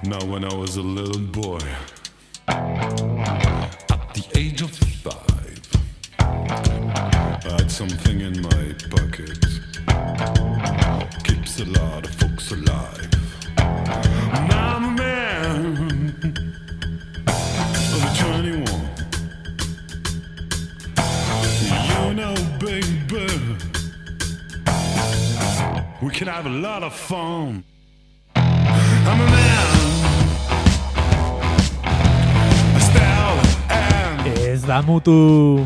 Now when I was a little boy, at the age of 5, I had something in my pocket, keeps a lot of folks alive. Now I'm a man of 21. You know, baby, we can have a lot of fun. I'm a man. Ez da mutu.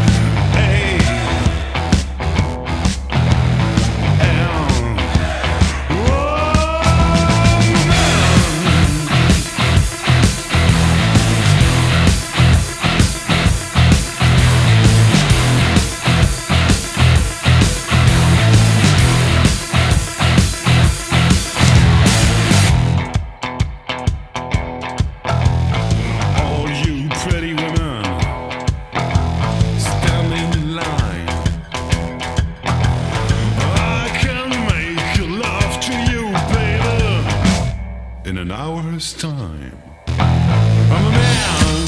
Time. I'm a man.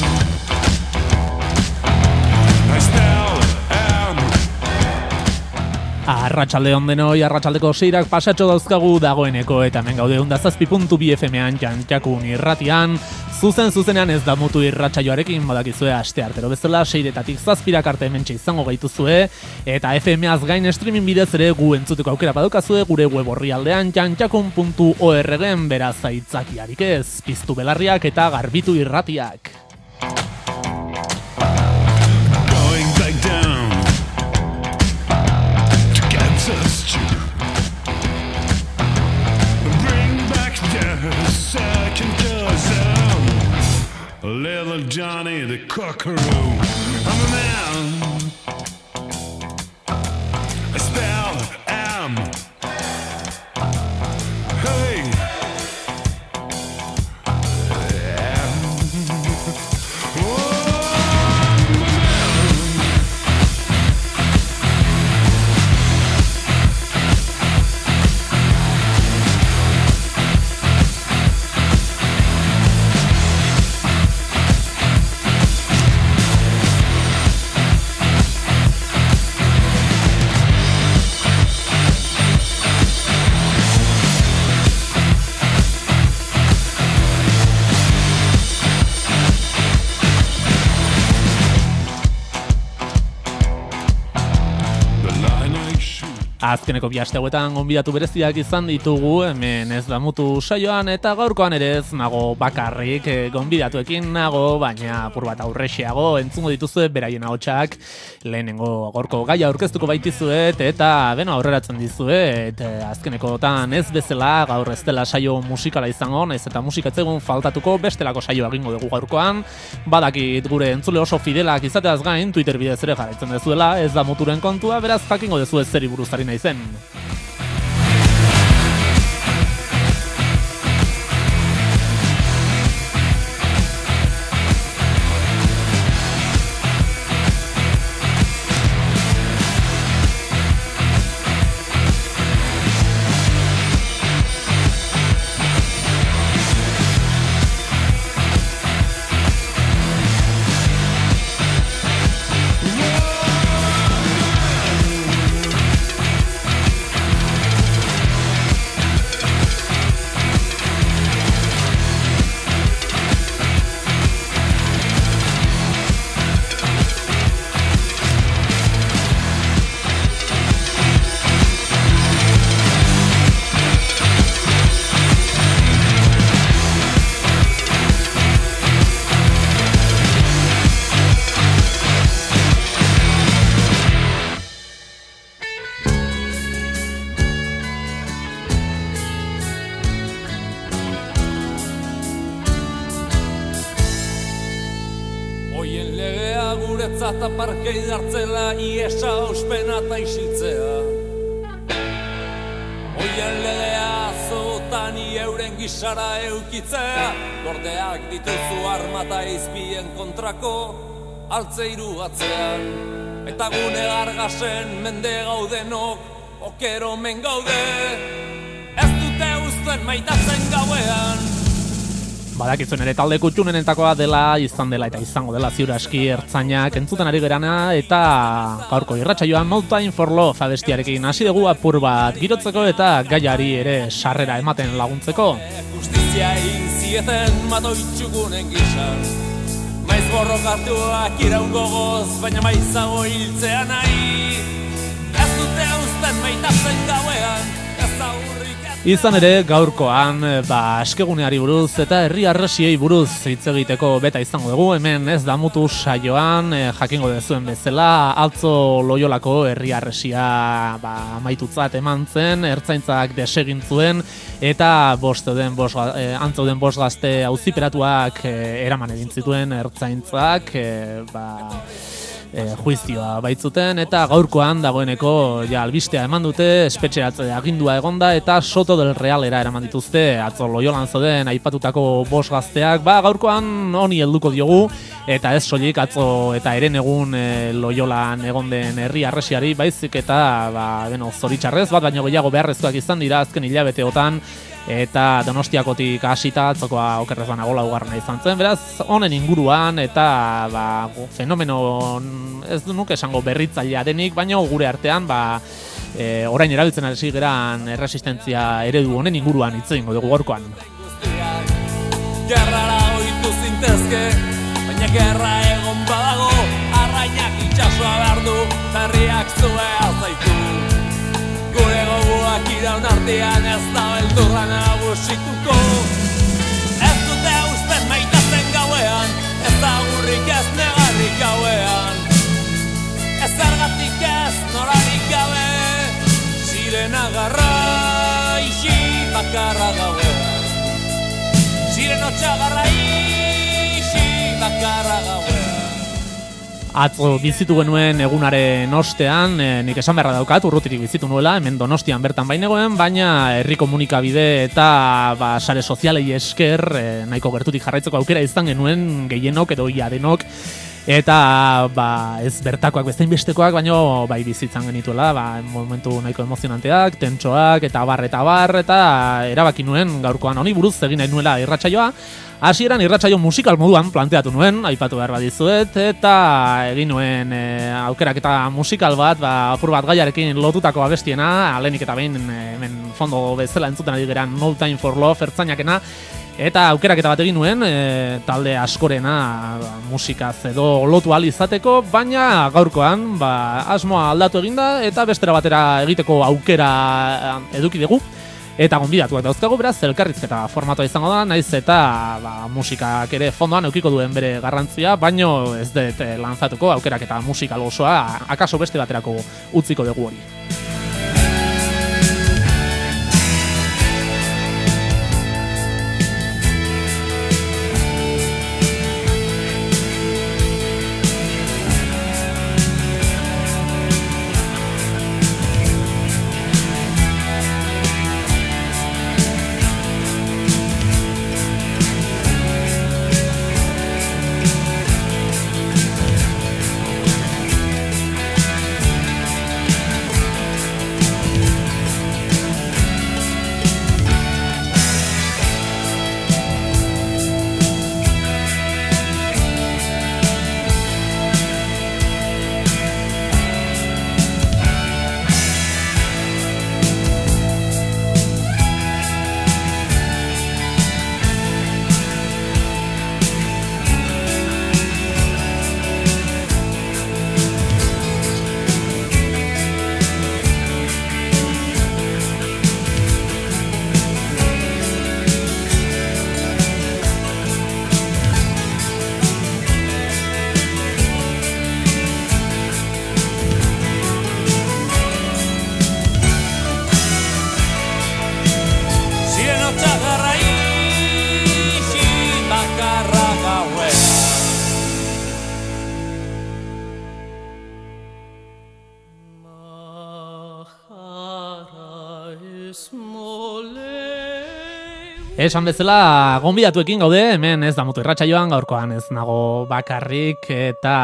I still am. Arratsaldeon denoi, arratsaldeko 6ak pasatxo dauzkagu dagoeneko eta hemen gaude 107.2 FM-an Jantjakun irratian. Zuzenean ez da mutu irratsaioarekin badakizue asteartero bezala 6etatik 7 arte hementxe izango gaituzue eta FM-az gain streaming bidez ere gu entzuteko aukera badukazue gure web orrialdean jantjakun.org-en beraz aitzakiarik ez, piztu belarriak eta garbitu irratiak. Going back down to Kansas City. Bring back the second cousin. Little Johnny the Cockaroo. I'm a man. I still am. Hey. Azkeneko bi asteuetan gonbidatu bereziak izan ditugu, hemen ez da mutu saioan eta gaurkoan ere ez nago bakarrik gonbidatuekin nago, baina apur bat aurrexeago entzungo dituzue beraien ahotsak. Lehenengo gaurko gaia aurkeztuko baitizuet eta aurreratzen dizuet azkenekotan ez bezala gaur ez dela saio musikala izango, naiz eta musikatzegun faltatuko bestelako saioa egingo dugu gaurkoan. Badakit gure entzule oso fidelak izateaz gain Twitter bidez ere jarraitzen dezuela, ez da muturen kontua, beraz jakingo dezu ez zeri buruz ari naizen. Eta parkei dartzela iesa ospena eta isiltzea. Oien legea azotan euren gisara eukitzea. Gordeak dituzu armata izpien kontrako altzeiru atzean. Eta gune gargasen mende gaudenok okero men gaude. Ez dute uzten maitatzen gauean. Badakizuen ere talde kutxunenetakoa dela, izan dela eta izango dela ziur aski ertzainak entzuten ari gerana, eta gaurko irratsaioan No Time for Love abestiarekin hasi dugu apur bat girotzeko eta gaiari ere sarrera ematen laguntzeko. Justizia egin zieten matoitxukunen gizan, maiz borrokartuak iraun gogoz, baina maizago hiltzea nahi. Ez dute uzten maitazen gauean, ez aurrik. Izan ere, gaurkoan, askeguneari buruz eta herri arresiei buruz hitz egiteko beta izango dugu. Hemen ez damutu saioan, jakingo dezuen bezala, atzo Loiolako herri arresia amaitutzat eman zen, ertzaintzak desegin zuen, eta antzauden bost gazte auziperatuak eraman egin zituen ertzaintzak, juizioa baitzuten, eta gaurkoan dagoeneko albistea eman dute, espetxeratze agindua egonda, eta Soto del Realera eraman dituzte, atzo Loiolan zauden aipatutako bost gazteak, gaurkoan honi helduko diogu, eta ez soilik atzo eta herenegun Loiolan egon den herri arresiari, baizik eta zoritxarrez bat baino gehiago beharrezkoak izan dira azken hilabeteotan, eta Donostiakotik hasita atzokoa okerrez banago laugarrena izan zen, beraz honen inguruan eta fenomeno ez nuke esango berritzailea denik, baina gure artean orain erabiltzen hasi geran erresistentzia eredu honen inguruan hitz egingo dugu gaurkoan. Gerrara ohitu zintezke, baina gerra egon badago, arrainak itxasoa behar du, herriak zuea zaitu. Gure gogoak iraun artean ez da beldurra nagusituko. Ez dute usten maitazen gauean, ez da gurrik ez negarrik gauean. Ez zergatik ez norarik gabe, sirena garra isi bakarra gauean. Sirena txagarra isi bakarra gauean. Atzo bizitu genuen egunaren ostean, nik esan beharra daukat, urrutirik bizitu nuela, hemen Donostian bertan bainegoen, baina herri komunikabide eta sare sozialei esker nahiko gertutik jarraitzeko aukera izan genuen gehienok edo ia denok, eta ez bertakoak bezain bestekoak, baina bai bizitzan genituela, momentu nahiko emozionanteak, tentsoak eta bar, eta erabaki nuen gaurkoan honi buruz egin nahi nuela irratsaioa. Hasieran irratsaio musikal moduan planteatu nuen, aipatu behar badizuet, eta egin nuen aukeraketa musikal bat, apur bat gaiarekin lotutako abestiena, alenik eta behin hemen fondo bezala entzuten ari geran No Time for Love ertzainakena, eta aukeraketa bat egin nuen, talde askorena musikaz edo lotu ahal izateko, baina gaurkoan asmoa aldatu eginda, eta bestera batera egiteko aukera eduki dugu. Eta gonbidatuak dauzkagu, beraz, elkarrizketa formatoa izango da, naiz eta musikak ere fondoan eukiko duen bere garrantzia, baino ez dut lanzatuko aukeraketa musikal osoa, akaso beste baterako utziko dugu hori. Esan bezala, gonbidatuekin gaude, hemen ez damutu irratsaioan, gaurkoan ez nago bakarrik, eta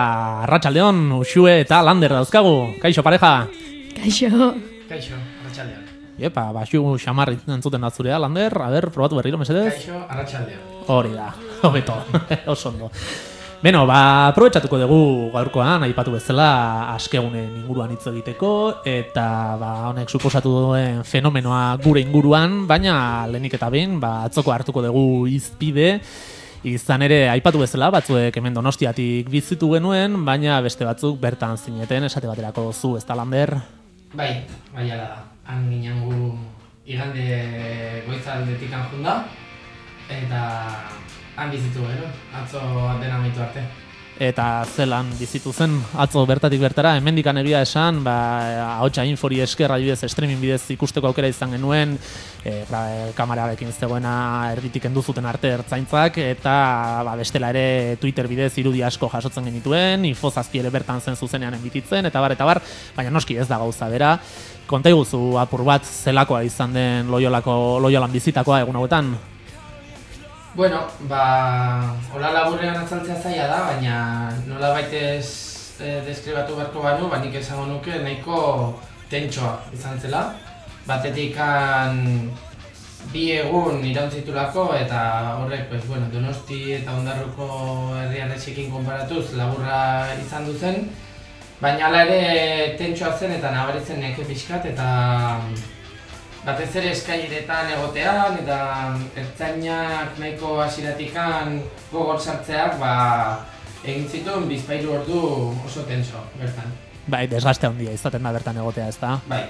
arratsaldeon Uxue eta Lander dauzkagu. Kaixo pareja? Kaixo. Kaixo, arratsaldeon. Iepa, baxu xamar entzuten da zurea, Lander, probatu berriro, mesedez? Kaixo, arratsaldea. Hori da, hobeto, oso ondo. Beno, aprobetxatuko dugu gaurkoan, aipatu bezala askegunen inguruan hitz egiteko, eta honek suposatu duen fenomenoa gure inguruan, baina lehenik eta behin, atzoko hartuko dugu izpide, izan ere, aipatu bezala, batzuek hemen Donostiatik bizitu genuen, baina beste batzuk bertan zineten, esate baterako zu, ez da, Lander? Bai ala da. Han ginen gu igande goizaldetik anjunda, eta han bizitu gero, atzo dena amaitu arte. Eta zelan bizitu zen, atzo bertatik bertara, hemendikan egia esan, ahotsa infori esker adibidez streaming bidez ikusteko aukera izan genuen, kamerarekin zegoena erditik kendu zuten arte ertzaintzak, eta bestela ere Twitter bidez irudi asko jasotzen genituen, infozazpi ere bertan zen zuzenean enbititzen, eta bar, baina noski ez da gauza bera. Konta iguzu apur bat zelakoa izan den Loiolan bizitakoa egun hauetan? Bueno, hola laburrean atzaltzea zaila da, baina nola baitez deskribatu beharko banu, nik esango nuke nahiko tentsoa izan zela. Batetik bi egun irauntzitulako eta horrek Donosti eta Ondarruko herrialdeekin konparatuz laburra izan duzen, baina hala ere tentsoa zen eta nabaritzen neke pixkat eta batez ere eskaileretan egotean eta ertzainak nahiko hasieratikan gogor sartzeak egin zituen bizpahiru ordu oso tenso bertan. Bai, desgaste handia izaten da bertan egotea, ez da? Bai,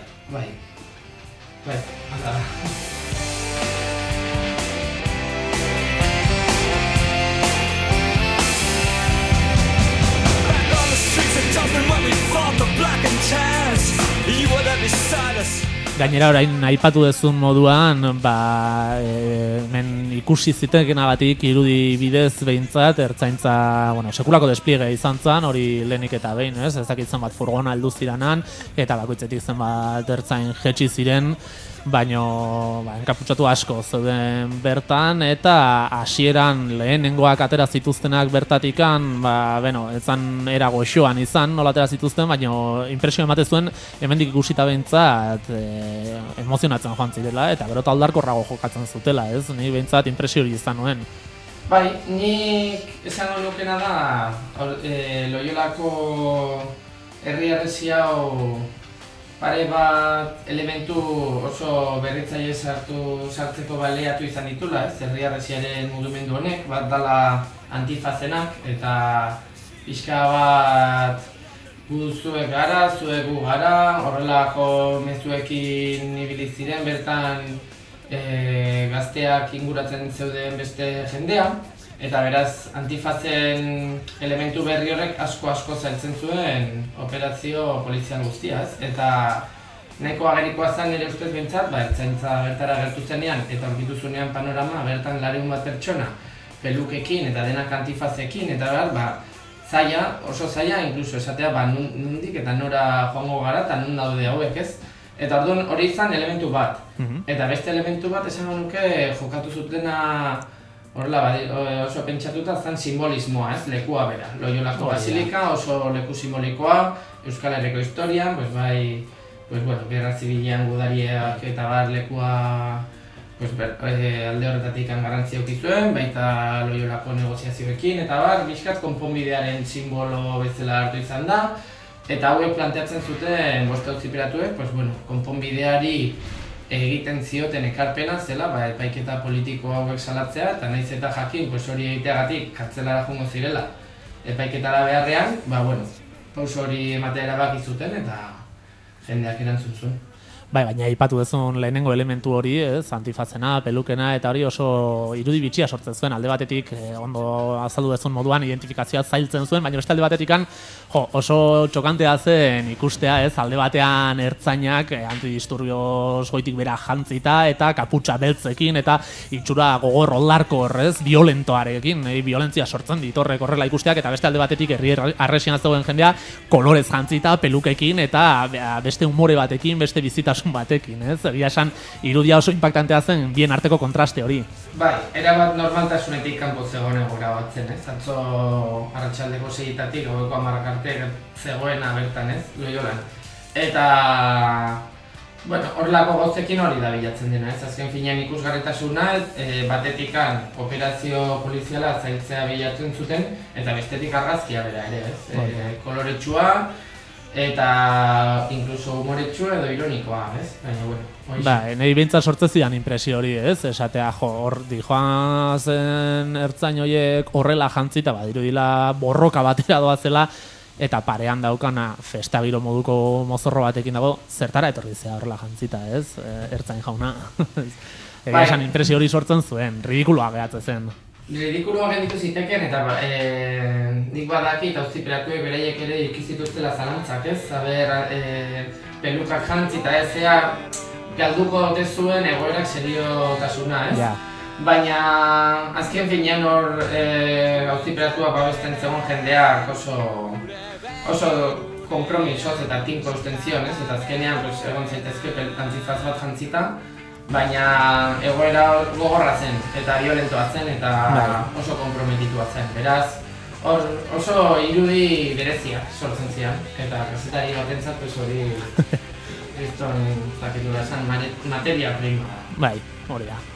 hala da. Gainera orain aipatu dezun moduan, men ikusi zitekenagatik irudi bidez behintzat, ertzaintza, sekulako despliege izan zen, hori lehenik eta behin, ez dakitzen bat furgona heldu ziranan, eta bakoitzetik zen bat ertzain jetxi ziren, baino enkaputsatu asko zeuden bertan, eta hasieran lehenengoak atera zituztenak bertatikan, ez zan era goxoan izan, nola atera zituzten, baino impresio ematen zuen, hemendik ikusita behintzat emozionatzen joan zirela, eta gero taldarkorrago jokatzen zutela, ez? Ni behintzat impresio hori izan nuen. Bai, nik esango nukena da, Loiolako herri hau pare bat elementu oso berritzaile sartzeko baleatu izan ditula, ez? Herri-harresiaren mugimendu honek, bat dala antifazenak eta pixka bat gu zuek gara, zuek gu gara, horrelako mezuekin ibili ziren bertan gazteak inguratzen zeuden beste jendea, eta beraz antifazen elementu berri horrek asko zailtzen zuen operazio polizial guztiaz, eta nahiko agerikoa zen nire ustez behintzat, ertzaintza bertara gertu zenean eta aurkitu zuenean panorama bertan 200 bat pertsona pelukekin eta denak antifazekin, eta zaila, oso zaila, inkluso esatea nondik eta nora joango gara eta non daude hauek, ez? Eta orduan hori izan elementu bat, eta beste elementu bat esango nuke jokatu zutena horrela, oso pentsatuta zen simbolismoa, ez, lekua bera. Loiolako basilika oso leku simbolikoa, Euskal Herriko historian, Gerra Zibilean gudariak eta lekua alde horretatik garrantzia eduki zuen, baita Loiolako negoziazioekin, eta bizkat konponbidearen simbolo bezala hartu izan da, eta hauek planteatzen zuten boste auziperatuek, konponbideari egiten zioten ekarpena zela, epaiketa politiko hauek salatzea, eta nahiz eta jakin hori egiteagatik kartzelara joango zirela epaiketara beharrean, pauso hori ematea erabaki zuten eta jendeak erantzun zuen. Baina aipatu dezun lehenengo elementu hori, antifazena, pelukena, eta hori oso irudi bitxia sortzen zuen, alde batetik, ondo azaldu dezun moduan, identifikazioa zailtzen zuen, baina beste alde batetikan, oso txokantea zen ikustea, alde batean ertzainak antidisturbioz goitik bera jantzita, eta kaputxa beltzekin, eta itxura gogor oldarko horrez, violentoarekin, violentzia sortzen ditorrek horrela ikusteak, eta beste alde batetik herri arresian zegoen jendea, kolorez jantzita, pelukekin, eta beste umore batekin, beste bizitasun batekin, ez? Egia esan, irudia oso impactantea zen bien arteko kontraste hori. Bai, erabat normaltasunetik kanpo zegoen egora batzen, ez? Atzo arratsaldeko 6:00 gaueko 10:00 arte zegoena bertan, ez? Loiolan. Eta, hor horrelako gauzekin hori da bilatzen dena, ez? Azken finean ikusgarritasuna, batetikan operazio poliziala zailtzea bilatzen zuten, eta bestetik argazkia bera ere, ez? Koloretsua, eta inkluso humoretsua edo ironikoa, ez? Baina, bueno, nahi bintzat sortzen zidan impresio hori, ez? Esatea, hor dijoazen ertzain horiek horrela jantzita, badirudila borroka batera doazela, eta parean daukana festagiro moduko mozorro batekin dago, zertara etorri zea horrela jantzita, ez? Ertzain jauna. Egia esan impresio hori sortzen zuen, ridikuloa gehatzen zen. Ridikuloa genditu ziteken, eta nik badakit auziperatuek beraiek ere ikizituztela zalantzak, ez? Pelukak jantzita ez, galduko dote zuen egoerak seriotasuna, ez? Ja. Baina azken finean hor auziperatua babesten zegoen jendeak oso kompromisoz eta tinko usten zion, ez? Eta azkenean egon zaitezke antifaz bat jantzita, baina egoera gogorra zen eta violentoa zen eta oso komprometitua zen. Beraz, oso irudi berezia sortzen zian, eta kazetari batentzat hori kriston zaketula esan materia prima. Bai, hori da.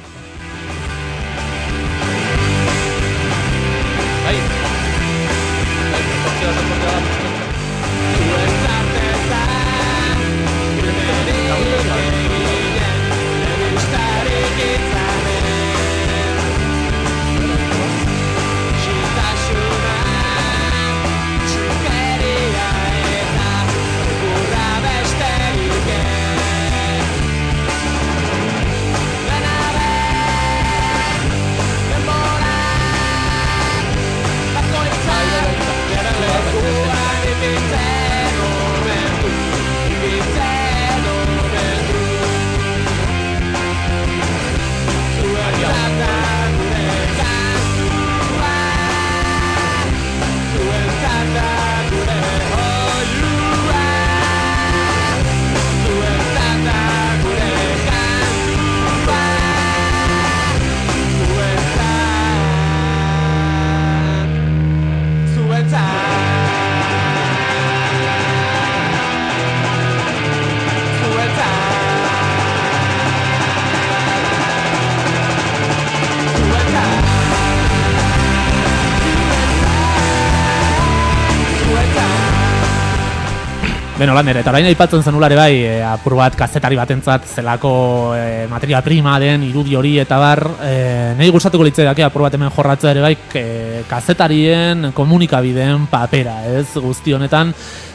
Beno, Lander, eta orain aipatzen zenulare bai, apur bat kazetari batentzat zelako materia prima den irudi hori eta bar, nahi gustatuko litzaidake apur bat hemen jorratzea ere bai, kazetarien komunikabideen papera, ez, guzti honetan,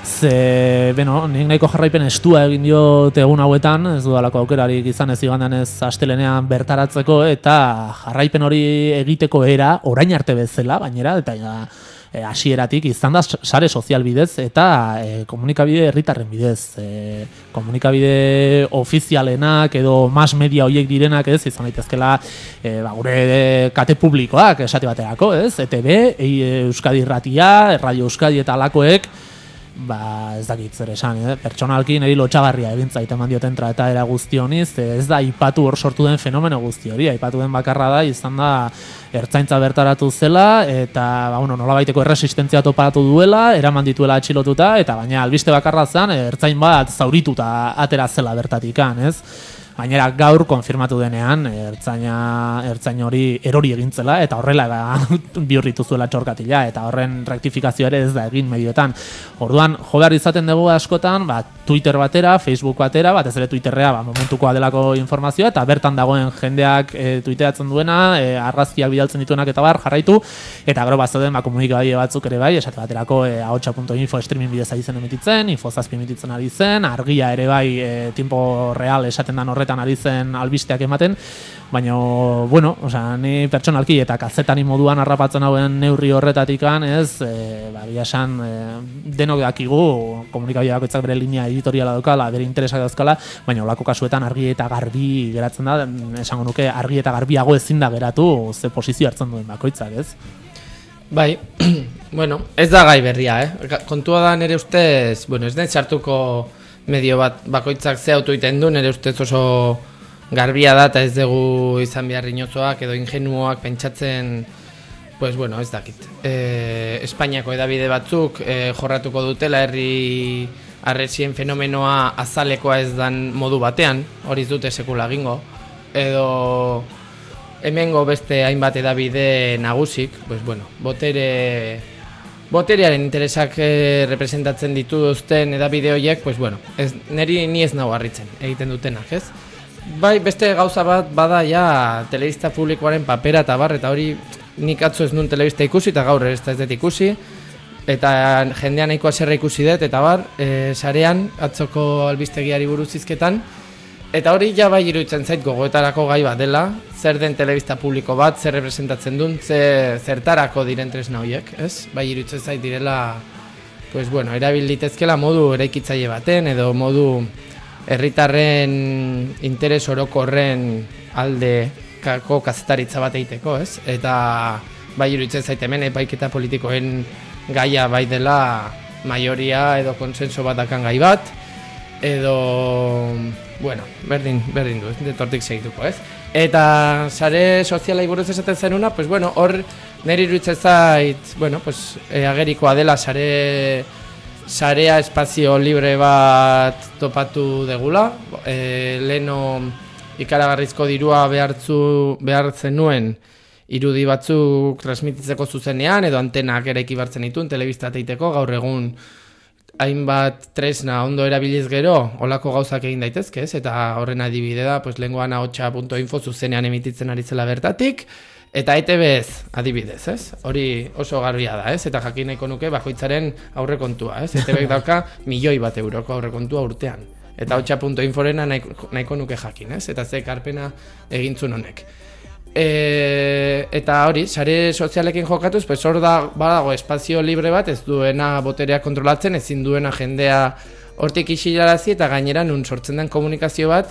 nik nahiko jarraipen estua egin diot egun hauetan, ez dudalako aukerarik izan ez igandan ez astelenean bertaratzeko, eta jarraipen hori egiteko era, orain arte bezala, gainera, eta hasieratik izan da sare sozial bidez eta komunikabide herritarren bidez. Komunikabide ofizialenak edo mass media horiek direnak, ez, izan daitezkela gure kate publikoak esate baterako, ez, ETB, Euskadi Irratia, Radio Euskadi eta alakoek, ez dakit zer esan, pertsonalki niri lotxagarria egintzait eman dioten trataera guzti honiz, ez da aipatu hor sortu den fenomeno guzti hori, aipatu den bakarra da, izan da ertzaintza bertaratu zela, eta nolabaiteko erresistentzia topatu duela, eraman dituela atxilotuta, eta baina albiste bakarra zen, ertzain bat zaurituta atera zela bertatikan, ez? Gainera gaur konfirmatu denean ertzain hori erori egintzela eta horrela bihurritu zuela txorkatila eta horren rektifikazioa ere ez da egin medioetan. Orduan jo behar izaten dugu askotan, Twitter batera, Facebook batera, batez ere Twitterrea momentukoa delako informazioa eta bertan dagoen jendeak tuiteatzen duena, argazkiak bidaltzen dituenak eta bar jarraitu eta gero bazauden komunikabide batzuk ere bai, esate baterako ahotsa.info streaming bidez ari zen emititzen, Infozazpi emititzen ari zen, Argia ere bai tiempo real esaten dan horretan ari zen albisteak ematen, baina, ni pertsonalki eta kazetari moduan harrapatzen hauen neurri horretatikan, ez, esan, denok dakigu, komunikabide bakoitzak bere linea editoriala daukala, bere interesak dauzkala, baina olako kasuetan argi eta garbi geratzen da, esango nuke argi eta garbiago ezin da geratu, ze posizio hartzen duen bakoitzak, ez? Bai, ez da gai berria, kontua da nire ustez, ez den txartuko medio bat bakoitzak ze auto iten du, nire ustez oso garbia da eta ez dugu izan behar inozoak edo ingenuoak pentsatzen, ez dakit. Espainiako edabide batzuk jorratuko dutela herri harresien fenomenoa azalekoa ez dan modu batean, hori ez dute sekula egingo, edo hemengo beste hainbat edabide nagusik, pues bueno, boterearen interesak representatzen dituzten edabide horiek, pues bueno, ni ez nago harritzen egiten dutenak, ez? Bai, beste gauza bat bada ja telebista publikoaren papera eta bar, eta hori nik atzo ez nun telebista ikusi eta gaur ez dut ikusi, eta jendean nahikoa zerra ikusi dut, eta bar, sarean atzoko albistegiari buruz hizketan, eta hori ja bai iruditzen zait gogoetarako gai bat dela, zer den telebista publiko bat, zer representatzen duen, zertarako diren tresna horiek, ez? Bai iruditzen zait direla, pues bueno, erabil litezkela modu eraikitzaile baten, edo modu herritarren interes orokorren aldeko kazetaritza bat egiteko, ez? Eta bai iruditzen zait hemen epaiketa politikoen gaia bai dela maioria edo konsenso bat dakan gai bat, edo, bueno, berdin du, ez? Detortik segituko, ez? Eta sare sozialai buruz esaten zenuna, pues bueno, hor niri iruditzen zait, bueno, pues agerikoa dela sarea espazio libre bat topatu degula, leheno ikaragarrizko dirua behar zenuen irudi batzuk transmititzeko zuzenean, edo antenak eraiki bartzen dituen, telebista teiteko, gaur egun hainbat tresna ondo erabiliz gero, olako gauzak egin daitezke, ez? Eta horren adibide da, pues lenguan ahotsa.info zuzenean emititzen ari zela bertatik, eta ETB-ez adibidez, ez? Hori oso garbia da, ez? Eta jakin nahiko nuke bakoitzaren aurrekontua, ez? ETB-ek dauka €1.000.000 aurrekontua urtean. Eta ahotsa.inforena nahiko nuke jakin, ez? Eta ze ekarpena egintzun honek. Eta hori, sare sozialekin jokatuz, pues hor badago espazio libre bat, ez duena boterea kontrolatzen, ezin duena jendea hortik isilarazi, eta gainera nun sortzen den komunikazio bat,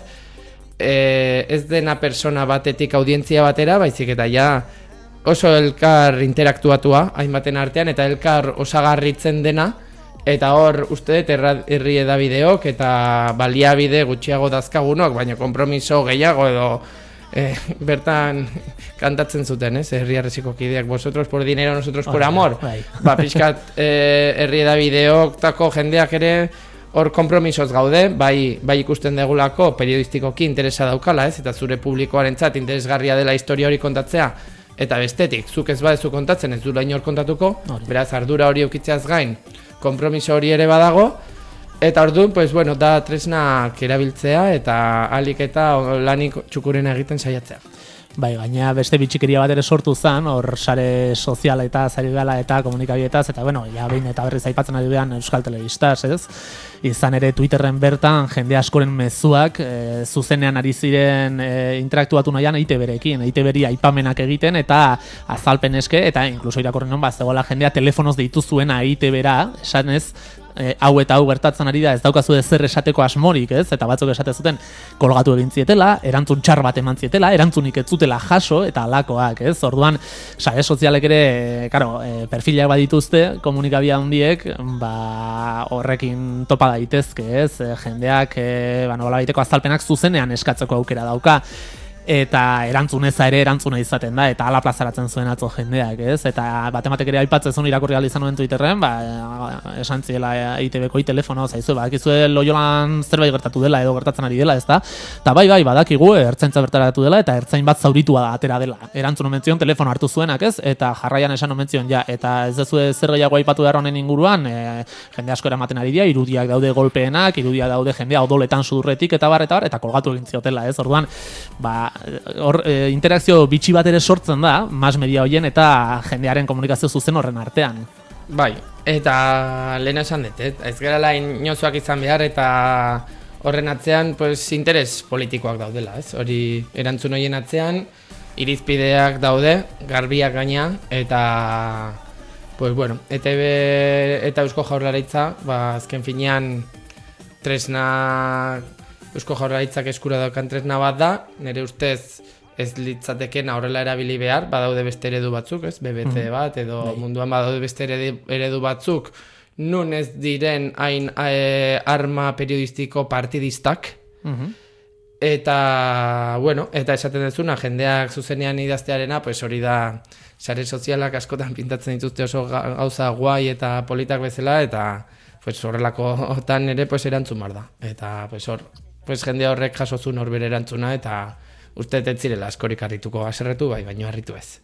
ez dena persona batetik audientzia batera, baizik eta ja oso elkar interaktuatua hainbaten artean, eta elkar osagarritzen dena, eta hor uste dut herri edabideok eta baliabide gutxiago dazkagunok, baina konpromiso gehiago edo bertan kantatzen zuten, ez? Herri Harresiko kideak, vosotros por dinero, nosotros por amor. Ba, pixkat herri edabideoktako jendeak ere hor konpromisoz gaude, bai ikusten degulako periodistikoki interesa daukala, ez? Eta zure publikoarentzat interesgarria dela historia hori kontatzea, eta bestetik, zuk ez badezu kontatzen, ez du lain hor kontatuko, beraz ardura hori eukitzeaz gain, konpromiso hori ere badago, eta orduan, pues bueno, da tresnak erabiltzea eta alik eta lanik txukurena egiten saiatzea. Bai, gaina beste bitxikeria bat ere sortu zen, hor sare soziala eta zari gala eta komunikabietaz, eta bueno, ja behin eta berriz aipatzen ari behan Euskal Telebistaz, ez? Izan ere Twitterren bertan jende askoren mezuak zuzenean ari ziren interaktuatu nahian EITB-rekin, EITB-ri aipamenak egiten eta azalpen eske, eta inkluso irakorren non zegoela jendea telefonoz deitu zuena EITB-ra, esanez, hau eta hau gertatzen ari da, ez daukazu zer esateko asmorik, ez? Eta batzuk esate zuten kolgatu egin zietela, erantzun txar bat eman zietela, erantzunik ez zutela jaso eta halakoak, ez? Orduan, sare sozialek ere, perfilak badituzte, komunikabia handiek, horrekin topa daitezke, ez? Jendeak, nolabaiteko azalpenak zuzenean eskatzeko aukera dauka. Eta erantzuneza ere erantzuna izaten da, eta ala plazaratzen zuen atzo jendeak, ez? Eta batematek ere aipatzen zuen irakurri ahal izan nuen Twitterren, esan ziela EITB-ko telefono, zaizu, bakizue Loiolan zerbait gertatu dela edo gertatzen ari dela, ez da? Eta bai, badakigu, ertzaintza bertaratu dela, eta ertzain bat zauritua atera dela. Erantzun omen zion, telefono hartu zuenak, ez? Eta jarraian esan omen zion, ja, eta ez dezue zer gehiago aipatu behar honen inguruan, jende asko eramaten ari dira, irudiak daude golpeenak, irudiak daude jendea odoletan sudurretik, eta kolgatu egin ziotela, ez? Orduan, interakzio bitxi bat ere sortzen da, mass media hoien eta jendearen komunikazio zuzen horren artean. Bai, eta lehen esan dut, ez garala inozoak izan behar eta horren atzean pues, interes politikoak daudela, ez? Hori erantzun horien atzean, irizpideak daude, garbiak gaina, eta pues bueno, ETB eta Eusko Jaurlaritza, azken finean tresna Eusko Jaurlaritzak eskura daukan tresna bat da, nire ustez ez litzatekena horrela erabili behar, badaude beste eredu batzuk, ez? BBC bat, edo munduan badaude beste eredu batzuk, nun ez diren hain arma periodistiko partidistak, eta, bueno, eta esaten dezuna, jendeak zuzenean idaztearena, pues hori da, sare sozialak askotan pintatzen dituzte oso gauza guai eta politak bezala, eta pues horrelakotan ere pues erantzun behar da. Eta pues hor, pues jende horrek jasozun hor bere erantzuna eta uste ez zirela askorik harrituko haserretu bai, baino harritu ez.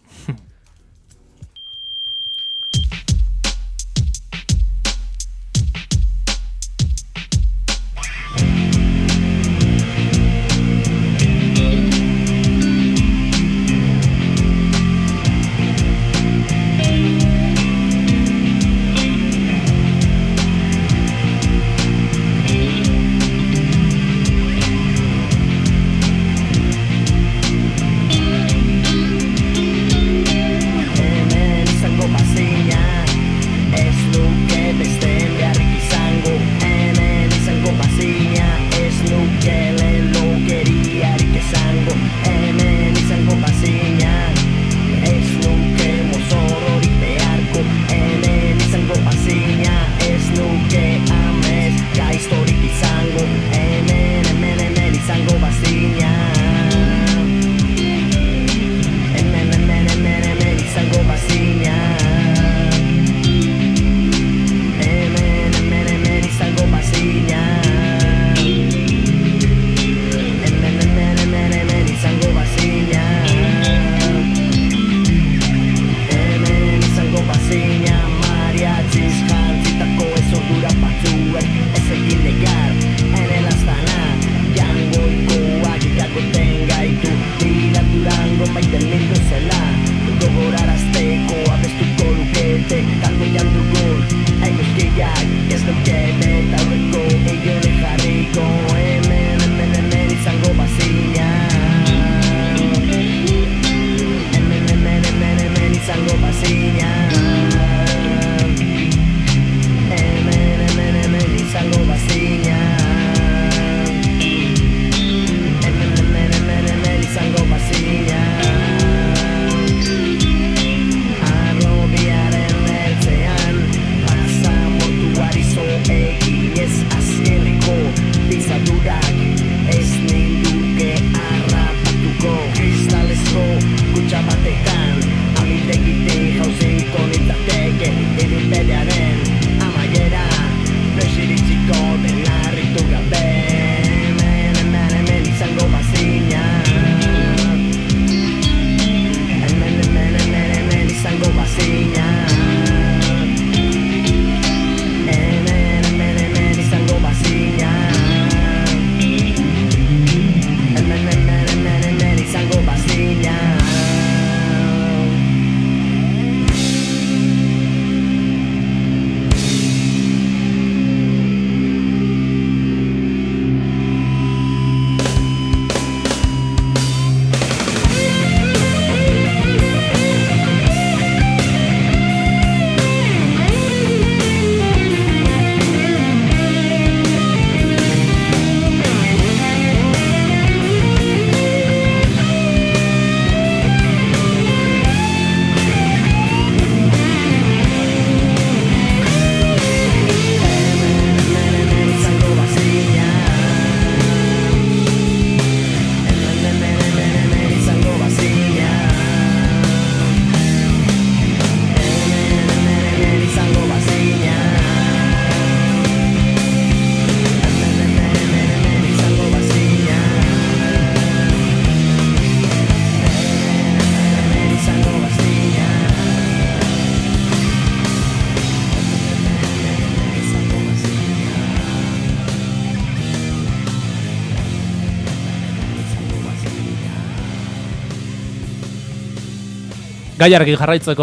Gaiarekin jarraitzeko,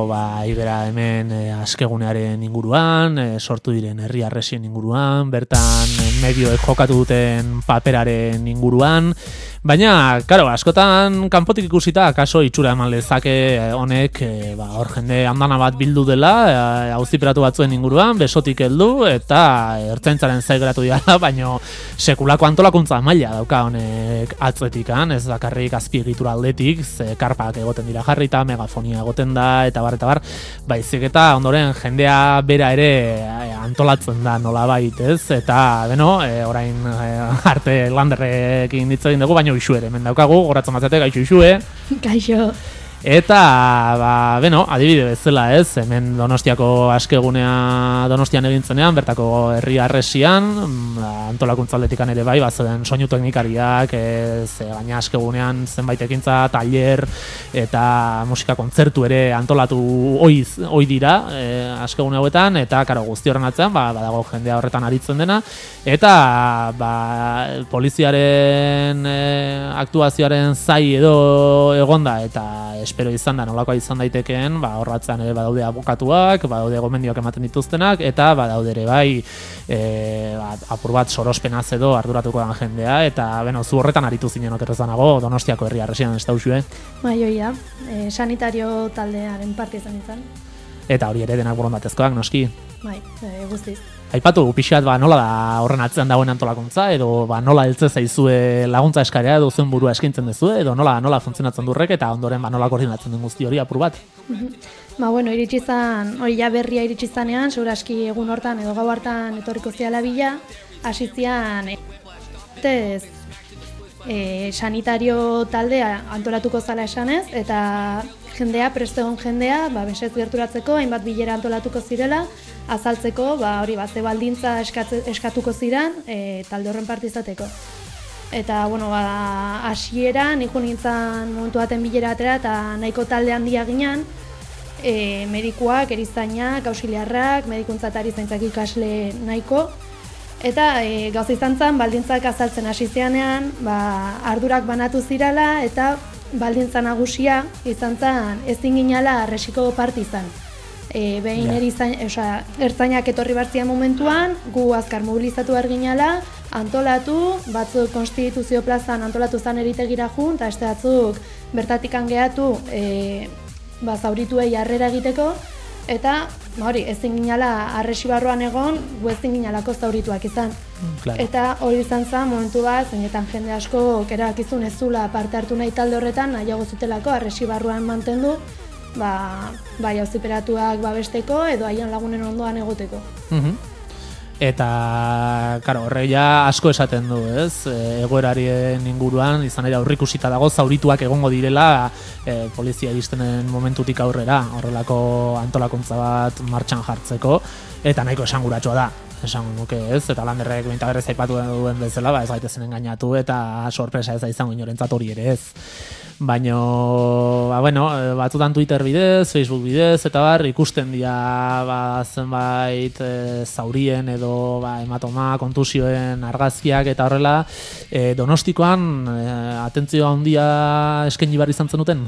ibera hemen askegunearen inguruan, sortu diren herri arresien inguruan, bertan medioek jokatu duten paperaren inguruan, baina, karo, askotan kanpotik ikusita, kaso itxura eman lezake honek, hor jende andana bat bildu dela, auziperatu batzuen inguruan, besotik heldu, eta ertzaintzaren zaigeratu dira, baina sekulako antolakuntza maila dauka honek atzetikan, ez dakarrik azpiegitura aldetik, ze karpak egoten dira jarrita, megafonia egoten da, eta bar, baizik eta ondoren jendea bera ere antolatzen da nolabait, ez? Eta, orain arte landerrekin hitz egin dugu, baina Uxue ere hemen daukagu, goratzen batzate, gaixo Uxue. Gaixo. Eta, adibide bezala ez, hemen Donostiako askegunea Donostian egin zenean, bertako herri harresian, antolakuntza aldetikan ere bai, bazen soinu teknikariak, baina askegunean zenbait ekintza, tailer eta musika kontzertu ere antolatu ohi dira askegune hauetan, eta karo, guzti horren atzean, badago jendea horretan aritzen dena, eta poliziaren aktuazioaren zai edo egonda, eta espero izan da nolakoa izan daitekeen, horratzean ere badaude abokatuak, badaude gomendioak ematen dituztenak, eta badaude ere bai apur bat sorospenaz edo arduratuko den jendea, eta zu horretan aritu zinen okerrezanago Donostiako herri harresian ez dauzue. Bai, hoi da, sanitario taldearen parte izan. Eta hori ere denak borondatezkoak, noski? Bai, guztiz. Aipatu pixat nola da horren atzean dagoen antolakuntza, edo nola heltze zaizue laguntza eskaria edo zuen burua eskaintzen duzue, edo nola funtzionatzen durrek, eta ondoren nola koordinatzen den guzti hori apur bat. Iritsi zan, hori ja berria iritsi zanean, seguraski egun hortan edo gau hartan etorriko ziala bila, hasi zian sanitario taldea antolatuko zala esanez, eta prestegon jendea, besez gerturatzeko, hainbat bilera antolatuko zirela, azaltzeko, ze baldintza eskatuko ziren, talde horren parte izateko. Eta, hasieran, nik nintzen momentu baten bilera atera, eta nahiko talde handia ginen, medikuak, erizainak, ausiliarrak, medikuntza eta erizaintzak ikasle nahiko, eta gauza izan zen, baldintzak azaltzen hasi zeanean, ardurak banatu zirala, eta baldintza nagusia izan zen ezin ginala arresiko parte izan. Behin ertzainak etorri bartzian momentuan, gu azkar mobilizatu behar ginala, antolatu, batzuk Konstituzio plazan antolatu zan eritegira jun, eta este batzuk bertatik angeatu zaurituei harrera egiteko, eta ezin ginala arresi barruan egon, gu ezin ginalako zaurituak izan. Eta hori izan zen momentu bat, zeinetan jende asko erabakizun ez zula parte hartu nahi talde horretan, nahiago zutelako arresi barruan mantendu, auziperatuak babesteko edo haien lagunen ondoan egoteko. Eta, horre ja asko esaten du, ez? Egoerarien inguruan, izan ere aurrikusita dago, zaurituak egongo direla polizia iristenen momentutik aurrera, horrelako antolakuntza bat martxan jartzeko, eta nahiko esanguratsua da. Esan nuke ez, eta Landerrek berriz aipatu duen bezala, ez gaitezen engainatu eta sorpresa ez da izango inorentzat hori ere ez. Baina, batzutan Twitter bidez, Facebook bidez, eta ikusten dira zenbait zaurien edo hematoma, kontusioen argazkiak eta horrela, Donostikoan atentzioa handia eskaini behar izan zenuten?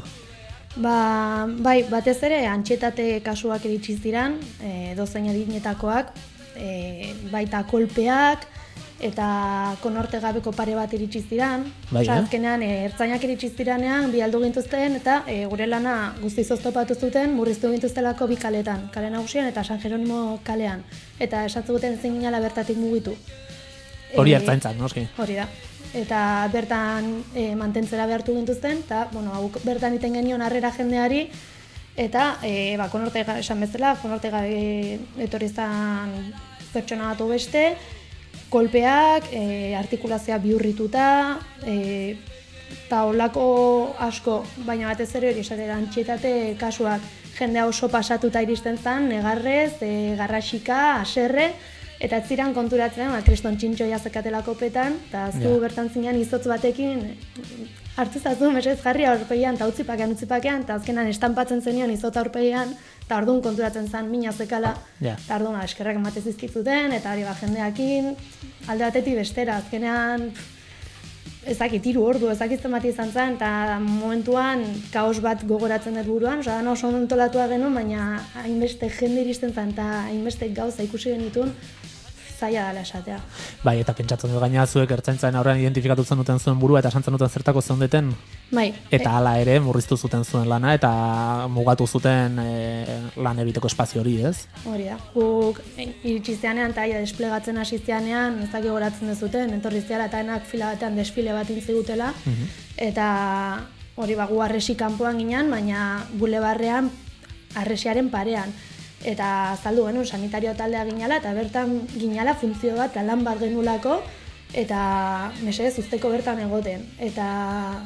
Batez ere, antxetate kasuak iritsi ziren, dozein adinetakoak, baita kolpeak eta konorte gabeko pare bat iritsi ziren. Azkenean, ertzainak iritsi zirenean, bi aldu gintuzten eta gure lana guztiz oztopatu zuten, murriztu gintuztelako bi kaletan, kale nagusian eta San Jeronimo kalean. Eta esatzuguten ezin ginala bertatik mugitu. Hori ertzaintzak, noski? Hori da. Eta bertan mantentzera behartu gintuzten, eta bertan iten genion harrera jendeari, eta konorte esan bezala, konorte gabe etorri zan pertsona batu beste, kolpeak, artikulazioa bihurrituta, eta holako asko, baina batez ere hori esatera antxietate kasuak jendea oso pasatuta iristen zen, negarrez, garrasika, aserre, eta ez ziren konturatzen, kriston txintxoia zekatelako petan, eta zu bertan zinean izotz batekin, hartu zazu, mesez jarri aurpegian, eta utzipakean, eta azkenan estampatzen zenion izota aurpegian, eta orduan konturatzen zen mina zekala, eta orduan eskerrak ematez izkitzuten, eta hori jendeakin, alde batetik bestera, azkenean, ezakit, 3 ordu, ezakit zenbat izan zen, eta momentuan kaos bat gogoratzen dut buruan, dana oso ontolatua genuen, baina hainbeste jende iristen zen, eta hainbeste gauza ikusi genitun, zaila dela esatea. Bai, eta pentsatzen dut gaina zuek ertzaintzaren aurrean identifikatutzen duten zuen burua eta esantzen duten zertako zeundeten? Bai. Eta hala ere murriztu zuten zuen lana eta mugatu zuten lan egiteko espazio hori, ez? Hori da. Guk iritsi zeanean eta desplegatzen hasi zeanean, ez dakik goratzen dezuten, entorri zeara eta enak fila batean desfile bat intzigutela, eta hori gu arresi kanpoan ginen, baina bulebarrean arresiaren parean. Eta azaldu genuen sanitario taldea ginala, eta bertan ginala funtzio bat, lan bat genulako, eta mesedez usteko bertan egoten. Eta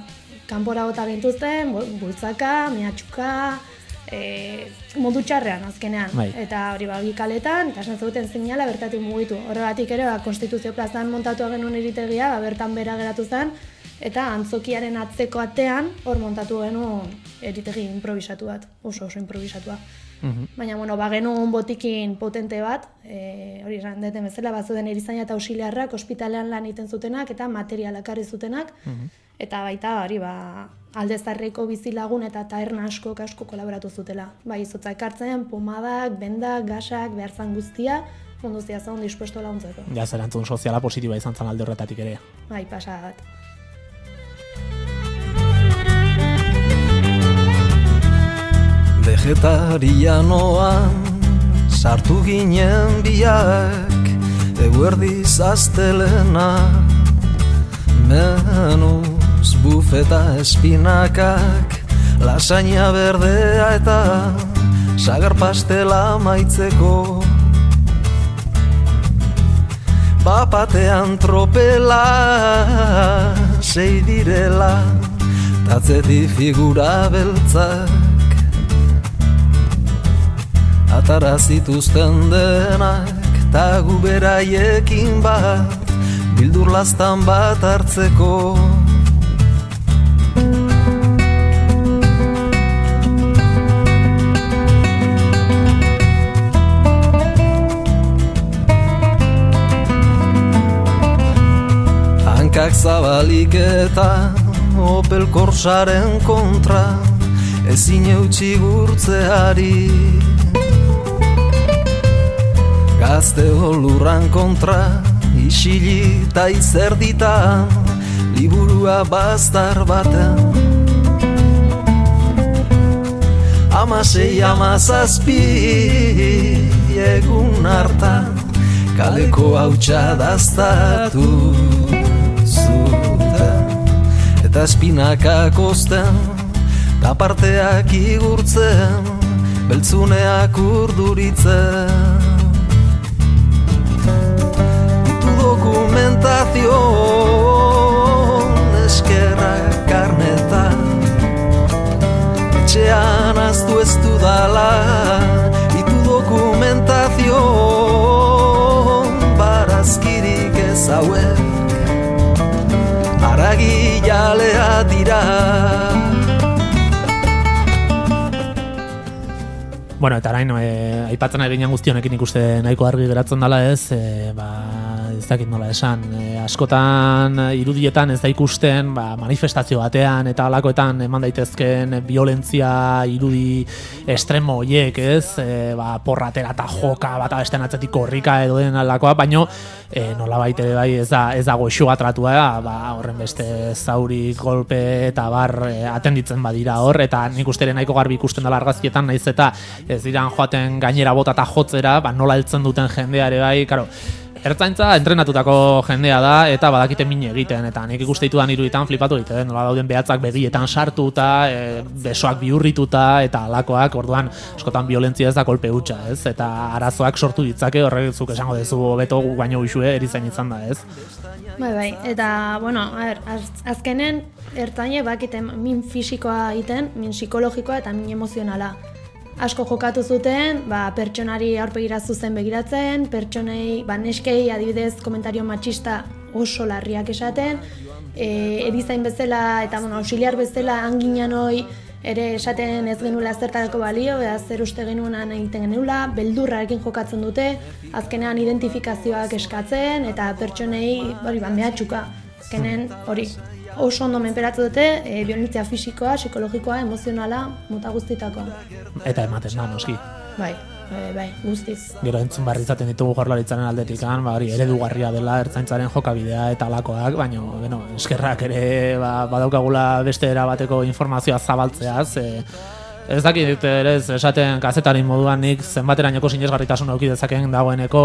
kanpora bota gintuzten, bultzaka, mehatxuka, modu txarrean azkenean. Bai. Eta hori bi kaletan, eta esan zuten zinala bertatik mugitu. Horregatik ere, Konstituzio plazan montatua genuen eritegia, bertan bera geratu zen, eta antzokiaren atzeko atean, hor montatu genuen eritegi improvisatu bat, oso improvisatua. Baina, genuen botikin potente bat, hori esan deten bezala, bazuden erizaina eta ausiliarrak, ospitalean lan egiten zutenak, eta materialak ekarri zutenak, eta baita, hori, Aldezarreko bizilagun eta taerna asko kolaboratu zutela. Bai, izotza ekartzen, pomadak, bendak, gasak, behar zan guztia, onduzia zaun dispuesto laguntzeko. Ja, zerantzun soziala positiba izan zan alde horretatik ere. Bai, pasada bat. Vegetarianoan sartu ginen biak, eguerdiz astelena, menuz bufeta espinakak, lasaina berdea eta sagar pastela maitzeko. Bapatean tropela, sei direla, tatzetik figura beltzak, atara zituzten denak, ta gu beraiekin bat, bildur lastan bat hartzeko. Hankak zabalik eta Opel Corsaren kontra, ezin eutxi gurtzeari. Gazte lurran kontra, isili eta izerditan, liburua baztar baten. 16, 17 egun hartan, kaleko hautsa daztatu zuten, eta espinakak osten, ta parteak igurtzen, beltzuneak urduritzen. Dokumentazion eskerrak karnetan, etxean aztu ez dudala, itu dokumentazion barazkirik ez hauek, haragi jalea dira. Bueno, eta arain, aipatzen ari ginen guztionekin ikuste nahiko argi geratzen dela ez, ez dakit nola esan, askotan irudietan ez da ikusten manifestazio batean eta halakoetan eman daitezken violentzia irudi estremo horiek, ez, porratera eta joka bat abesten atzetik korrika edo den halakoa, baino nolabait ere bai ez da goxoa tratua, horren beste zaurik, golpe eta bar atenditzen badira hor, eta nik uste ere nahiko garbi ikusten dela argazkietan, naiz eta ez diran joaten gainera bota eta jotzera, nola heltzen duten jendea ere bai, karo, ertzaintza entrenatutako jendea da eta badakite min egiten, eta nik ikuste ditudan iruditan flipatu egiten, nola dauden behatzak begietan sartuta, besoak bihurrituta eta halakoak, orduan askotan violentzia ez da kolpe hutsa, ez? Eta arazoak sortu ditzake, horrek zuk esango dezu hobeto baino uxue erizain izan da, ez? Bai, eta, azkenen ertzainek bakiten min fisikoa egiten, min psikologikoa eta min emozionala. Asko jokatu zuten, pertsonari aurpegira zuzen begiratzen, pertsonei, neskei adibidez komentario matxista oso larriak esaten, erizain bezala eta auxiliar bezala anginan hoi ere esaten ez genuela zertarako balio, zer uste genuenan egiten genuela, beldurrarekin jokatzen dute, azkenean identifikazioak eskatzen eta pertsonei mehatxuka, azkenen hori. Oso ondo menperatu dute, violentzia fisikoa, psikologikoa, emozionala, mota guztitako. Eta ematen da, noski. Bai, guztiz. Gero entzun barri izaten ditugu Jaurlaritzaren aldetikan, hori eredugarria dela ertzaintzaren jokabidea eta alakoak, baina, eskerrak ere badaukagula beste erabateko informazioa zabaltzeaz, ez dakit ere esaten kazetarin moduan nik zenbaterainoko sinesgarritasun eduki dezaken dagoeneko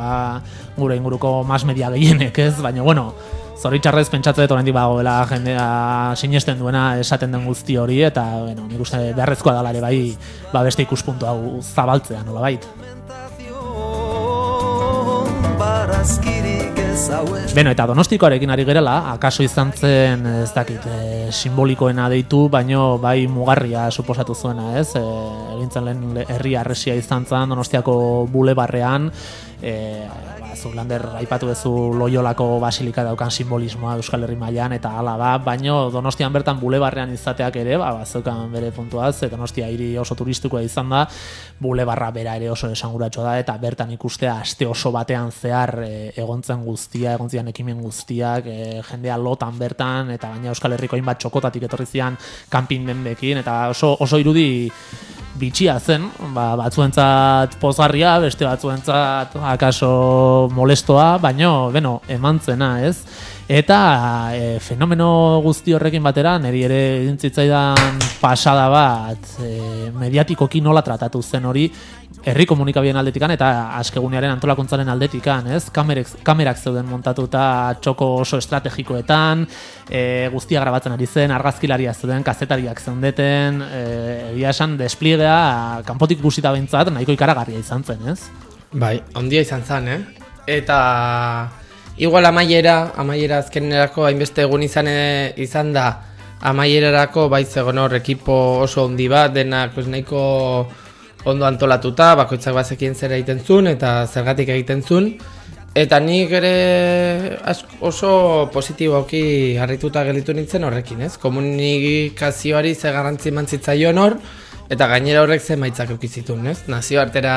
gure inguruko mass media gehienek, ez? Baina, zoritxarrez pentsatzen dut oraindik badagoela jendea sinesten duena esaten den guzti hori, eta nik uste beharrezkoa dela ere bai beste ikuspuntu hau zabaltzea, nolabait. Barazkirik ez Beno, eta Donostikoarekin ari gerela, akaso izan zen, ez dakit, simbolikoena deitu, baino bai mugarria suposatu zuena, ez? Egintzen lehen herri arresia izan zen Donostiako bulebarrean, Zulander aipatu duzu Loiolako basilika daukan simbolismoa Euskal Herri mailan eta hala da, baino Donostian bertan bulebarrean izateak ere, bazeukan bere puntuaz, Donostia hiri oso turistikoa izan da, bulebarra bera ere oso esanguratsua da, eta bertan ikustea aste oso batean zehar egontzen ekimen guztiak, jendea lotan bertan, eta baina Euskal Herriko hainbat txokotatik etorri zian kanpin dendekin, eta oso irudi bitxia zen, batzuentzat pozgarria, beste batzuentzat akaso molestoa, baino, eman zena, ez? Eta fenomeno guzti horrekin batera, niri ere egin zitzaidan pasada bat, mediatikoki nola tratatu zen hori, herri komunikabideen aldetikan eta askegunearen antolakuntzaren aldetikan, ez? Kamerak zeuden montatuta txoko oso estrategikoetan, guztia grabatzen ari zen, argazkilaria zeuden, kazetariak zeundeten, egia esan despliegea kanpotik ikusita behintzat nahiko ikaragarria izan zen, ez? Bai, ondia izan zen, Eta igual amaiera azkenerako hainbeste egun izan da, amaierarako bai zegoen hor ekipo oso handi bat, denak nahiko ondo antolatuta, bakoitzak bazekien zer egiten zuen eta zergatik egiten zuen. Eta nik ere oso positiboki harrituta gelditu nintzen horrekin, ez? Komunikazioari ze garrantzi eman zitzaion hor, eta gainera horrek ze emaitzak eduki zituen, ez? Nazioartera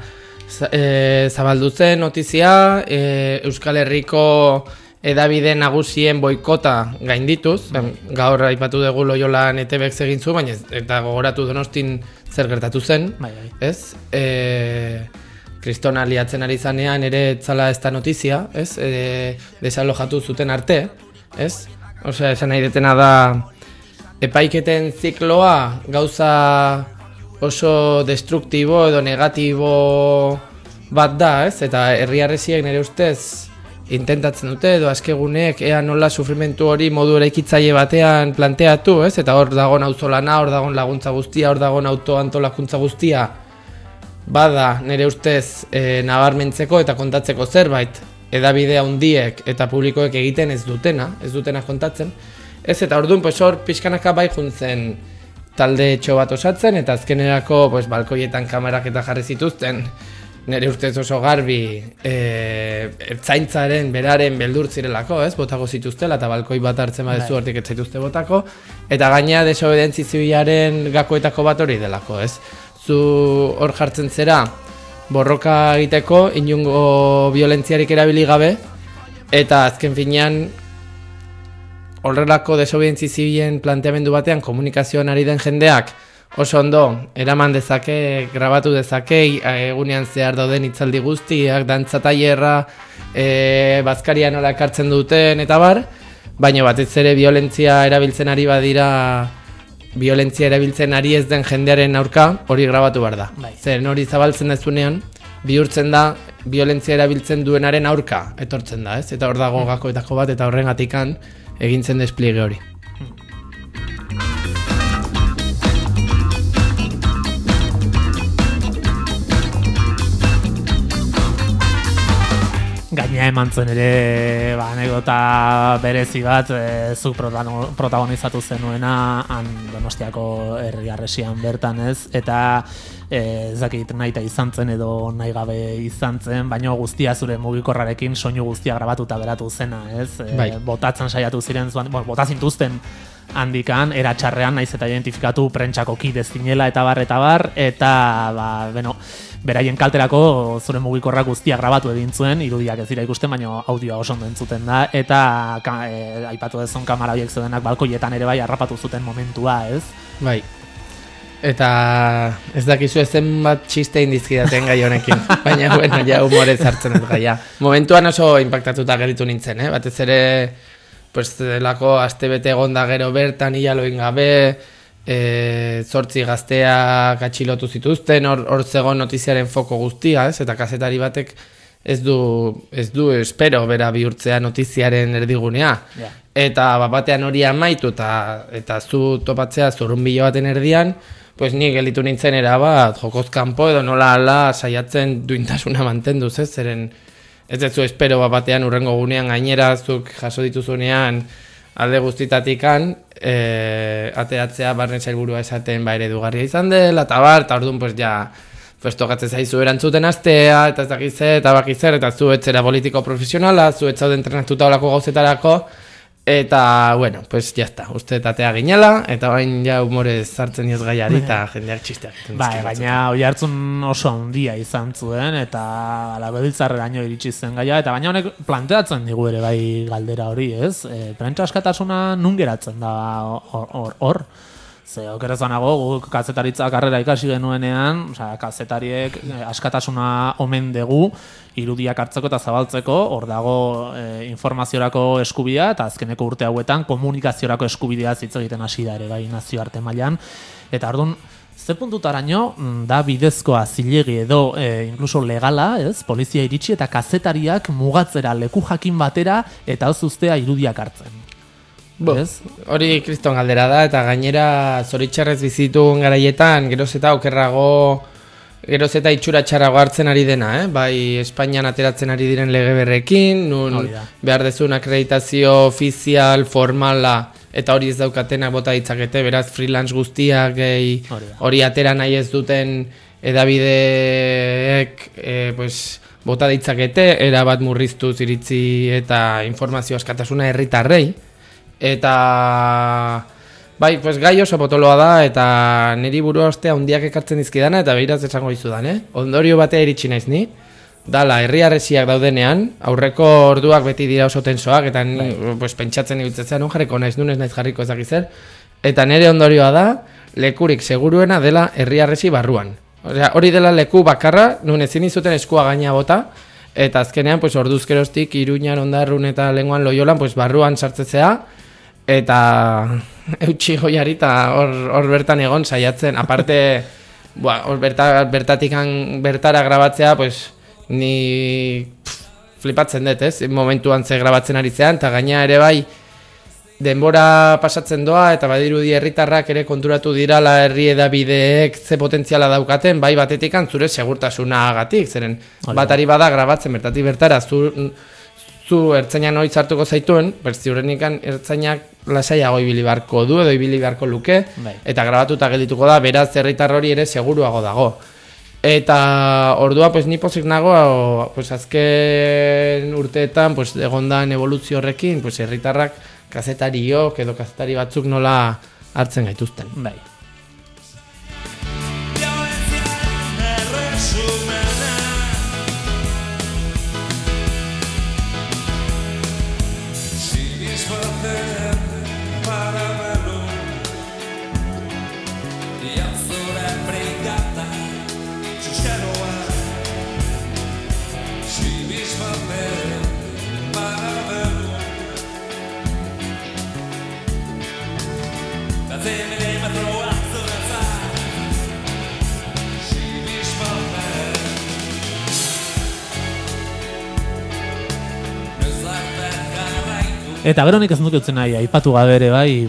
zabaldu zen notizia, Euskal Herriko hedabide nagusien boikota gaindituz, gaur aipatu dugu Loiolan ETBek egin zu, baina eta gogoratu Donostin zer gertatu zen, ez? Kriston aliatzen ari zanean ere etzala ez da notizia, ez? Desalojatu zuten arte, ez? Osea, esan nahi detena da epaiketen zikloa gauza oso destruktibo edo negatibo bat da, ez? Eta herri arresiek nire ustez intentatzen dute edo askeguneek ea nola sufrimentu hori modu eraikitzaile batean planteatu, ez? Eta hor dagoen auzolana, hor dagoen laguntza guztia, hor dagoen autoantolakuntza guztia bada nire ustez nabarmentzeko eta kontatzeko zerbait hedabide handiek eta publikoek egiten ez dutena kontatzen. Ez, eta orduan hor pixkanaka bai juntzen talde etxo bat osatzen eta azkenerako balkoietan kamerak eta jarri zituzten nire ustez oso garbi ertzaintzaren beraren beldur zirelako, ez? Botako zituztela eta balkoi bat hartzen badezu hortik ez zaituzte botako, eta gaina desobedientzia zibilaren gakoetako bat hori delako, ez? Zu hor jartzen zera borroka egiteko inongo violentziarik erabili gabe, eta azken finean horrelako desobedientzia zibilen planteamendu batean komunikazioan ari den jendeak oso ondo eraman dezake, grabatu dezake, egunean zehar dauden hitzaldi guztiak, dantza tailerra, bazkaria nola ekartzen duten eta bar, baina batez ere violentzia erabiltzen ari badira, violentzia erabiltzen ari ez den jendearen aurka hori grabatu behar da. Zer hori zabaltzen dezunean, bihurtzen da violentzia erabiltzen duenaren aurka etortzen da, ez? Eta hor dago gakoetako bat eta horrengatikan egintzen despliege hori. Gaina eman zen ere anekdota berezi bat zuk protagonizatu zenuena Donostiako herri arresian bertan, ez? Eta ez dakit nahita izan zen edo nahi gabe izan zen, baina guztia zure mugikorrarekin soinu guztia grabatuta geratu zena, ez? Botatzen saiatu ziren, bota zintuzten handikan, era txarrean naiz eta identifikatu prentxako kide zinela eta bar, eta beraien kalterako zure mugikorrak guztia grabatu egin zuen, irudiak ez dira ikusten, baina audioa oso ondo entzuten da, eta aipatu dezun kamara horiek zeudenak balkoietan ere bai harrapatu zuten momentua, ez? Bai. Eta ez dakizu ezen bat txiste indizkidaten gai honekin, baina ja humorez hartzen ez gaia. Momentuan oso impactatuta geritu nintzen, batez ere delako astebete egonda gero bertan hilaloin gabe, 8 gazteak atxilotu zituzten, hor zegoen notiziaren foko guztia, ez? Eta kazetari batek ez du espero bera bihurtzea notiziaren erdigunea. Eta batean hori amaitu eta zu topatzea zurrunbilo baten erdian, ni gelditu nintzen erabat jokoz kanpo edo nola ala saiatzen duintasuna mantenduz, ez? Zeren ez dezu espero batean urrengo gunean gainera zuk jaso dituzunean alde guztitatikan ateratzea barne sailburua esaten eredugarria izan dela, eta orduan pues ja pues tokatzen zaizu erantzuten astea, eta ez dakit zer, eta baki zer, eta zu etzera politiko profesionala, zu etzaude entrenatuta olako gauzetarako, eta, bueno, pues ya está, uste tatea ginela, eta bain ja humorez sartzen diez gaiari, eta jendeak txisteak. Baina hoi hartzun oso handia izan zuen, eta Legebiltzarreraino iritsi zen gaia, eta baina honek planteatzen digu ere bai galdera hori, ez? Prentsa askatasuna nun geratzen da hor? Ze okerezanago, guk kazetaritza karrera ikasi genuenean, kazetariek askatasuna omen dugu, irudiak hartzeko eta zabaltzeko, hor dago informaziorako eskubidea, eta azkeneko urte hauetan komunikaziorako eskubidea hitz egiten hasi da ere bai nazioarte mailan. Eta orduan, ze puntutaraino da bidezkoa zilegi edo inkluso legala, ez? Polizia iritsi eta kazetariak mugatzera leku jakin batera eta ez uztea irudiak hartzen. Hori kriston galdera da, eta gainera zoritxarrez bizitun garaietan geroz eta okerrago, geroz eta itxura txarrago hartzen ari dena, bai Espainian ateratzen ari diren lege berrekin, nun behar dezun akreditazio ofizial, formala, eta hori ez daukatenak bota ditzakete, beraz freelance guztiak hori atera nahi ez duten edabideek bota ditzakete, erabat murriztuz iritzi eta informazio askatasuna herritarrei. Eta bai, pues gai oso potoloa da, eta niri burua ostea handiak ekartzen dizkidana, eta behiraz esango izudan, ondorio batea iritsi naiz ni, dala, herri harresiak daudenean, aurreko orduak beti dira oso tensoak, eta pues, pentsatzen ibiltzean, nun jarriko naiz, nun ez naiz jarriko ezakizer, eta nire ondorioa da, lekurik seguruena dela herri harresi barruan. Osea, hori dela leku bakarra, nun ezin izuten eskua gaina bota, eta azkenean, pues, orduzkeroztik, Iruñan, Ondarrun eta Lehengoan Loiolan, pues, barruan sartzezea, eta eutxi goiari eta hor bertan egon saiatzen, aparte hor bertara grabatzea, pues, ni flipatzen dut, ez? Momentuan ze grabatzen ari zean, eta gaina ere bai denbora pasatzen doa, eta badirudi herritarrak ere konturatu dirala herri edabideek ze potentziala daukaten, bai batetikan zure segurtasunagatik, zeren batari bada grabatzen bertatik bertara, zu ertzainak noiz hartuko zaituen, ziurrenikan ertzainak lasaiago ibili beharko du edo ibili beharko luke, eta grabatuta geldituko da, beraz herritar hori ere seguruago dago. Eta ordua, pues, ni pozik nago, pues, azken urteetan, pues, egondan evoluzio horrekin, pues, herritarrak kazetariok edo kazetari batzuk nola hartzen gaituzten. Bai. Eta gero nik ez dut utzen nahi, aipatu gabe ere bai,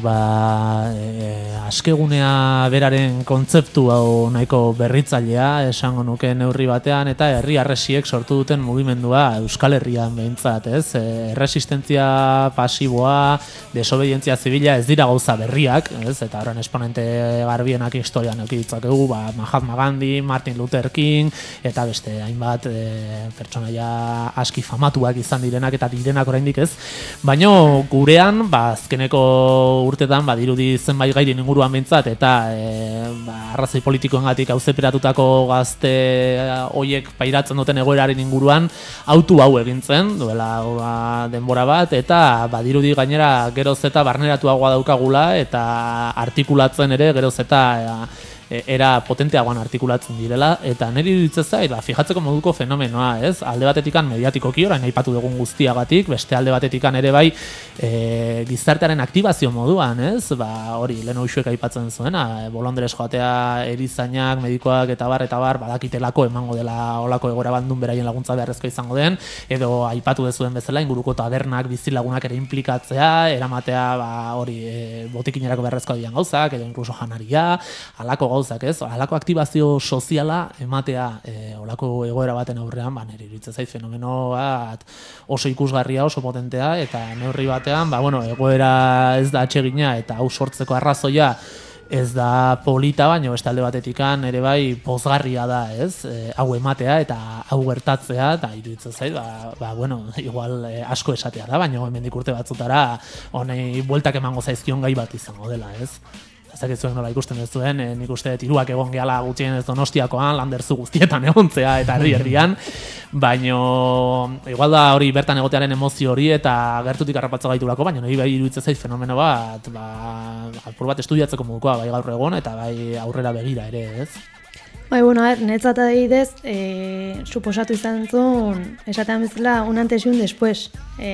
askegunea beraren kontzeptu hau nahiko berritzailea, esango nuke neurri batean, eta herri harresiek sortu duten mugimendua Euskal Herrian behintzat, ez? Erresistentzia pasiboa, desobedientzia zibila ez dira gauza berriak, ez? Eta horren esponente garbienak historian eduki ditzakegu, Mahatma Gandhi, Martin Luther King, eta beste hainbat pertsonaia aski famatuak izan direnak eta direnak oraindik ez, baino gurean, azkeneko urtetan dirudi zenbait gairen inguruan behintzat, eta arrazoi politikoengatik auzeperatutako gazte hoiek pairatzen duten egoeraren inguruan autu hau egintzen, duela denbora bat, eta badirudi gainera geroz eta barneratuagoa daukagula, eta artikulatzen ere geroz eta era potenteagoan artikulatzen direla, eta niri iruditzen zait, fijatzeko moduko fenomenoa, ez? Alde batetikan mediatikoki orain aipatu dugun guztiagatik, beste alde batetikan ere bai gizartearen aktibazio moduan, ez? Hori, lehen uxuek aipatzen zuena, bolondrez joatea erizainak, medikoak eta bar, badakitelako emango dela olako egora bandun beraien laguntza beharrezko izango den, edo aipatu dezuen bezala, inguruko tabernak, bizilagunak ere implikatzea, eramatea, hori, botikinerako beharrezko dian gauzak, edo inkluso janaria, halako gauzak, ez? Halako aktibazio soziala ematea olako egoera baten aurrean, nire iruditzen zait fenomeno bat oso ikusgarria, oso potentea, eta neurri batean, egoera ez da atsegina eta hau sortzeko arrazoia ez da polita, baina beste alde batetikan ere bai pozgarria da, ez? Hau ematea eta hau gertatzea, eta iruditzen zait, igual asko esatea da, baina hemendik urte batzutara honei bueltak emango zaizkion gai bat izango dela, ez? Ezak ez zuen nola ikusten ez duen, nik uste tiruak egon gehala gutxien ez Donostiakoan, landerzu guztietan egontzea eta herri-herrian, baina igual da hori bertan egotearen emozio hori eta gertutik harrapatza gaiturako, baina nahi bai iruditzen zait fenomeno bat, apur bat estudiatzeko modukoa, bai gaur egon eta bai aurrera begira ere, ez? Bai, netzat adibidez, suposatu izan zuen, esatean bezala, un antes y un después,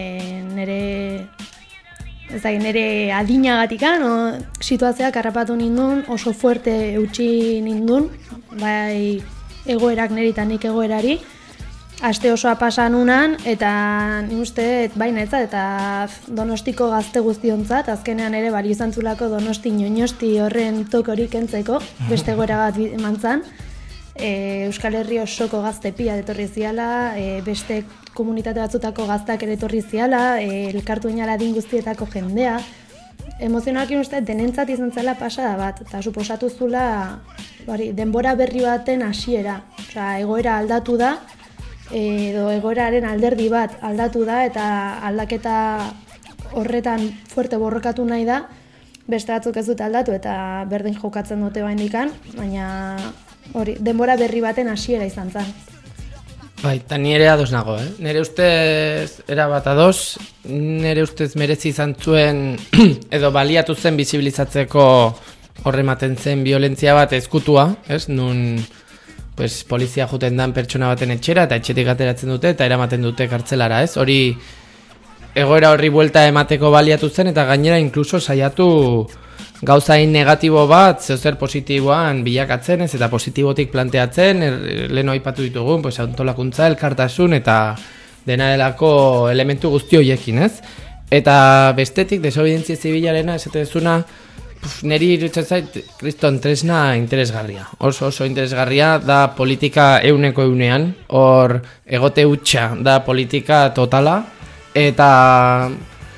nire adinagatikan, situazioak harrapatu nindun, oso fuerte eutxi nindun, bai egoerak niritan nik egoerari, aste osoa pasan unan, eta nik uste, bai netzat, eta Donostiko gazte guztiontzat, azkenean ere bari izan zulako Donosti Ñoñosti horren tokorik entzeko, beste egoera bat emantzan, Euskal Herri osoko gazte pila etorri ziala, beste komunitate batzutako gaztak ere etorri ziala, elkartu inala din guztietako jendea. Emozionalki uste denentzat izan zela pasada bat, eta suposatu zula denbora berri baten hasiera. Osea, egoera aldatu da, edo egoeraren alderdi bat aldatu da, eta aldaketa horretan fuerte borrokatu nahi da, beste batzuk ez dute aldatu eta berdin jokatzen dute baindikan, baina hori, denbora berri baten hasiera izan zen. Bai, eta nire ados nago, Nire ustez erabat ados, nire ustez merezi izan zuen edo baliatu zen bizibilizatzeko horrematen zen violentzia bat ezkutua, nun polizia juten dan pertsona baten etxera eta etxetik ateratzen dute eta eramaten dute kartzelara, hori egoera horri buelta emateko baliatu zen eta gainera inkluso saiatu gauzain negatibo bat zer positiboan bilakatzen ez eta positibotik planteatzen, leheno aipatu ditugu, antolakuntza, elkartasun eta dena delako elementu guzti horiekin, ez? Eta bestetik, desobedientzia zibilarena, esatezuna, niri iruditzen zait, kriston tresna interesgarria. Oso interesgarria da politika euneko eunean, hor egote hutsa da politika totala, eta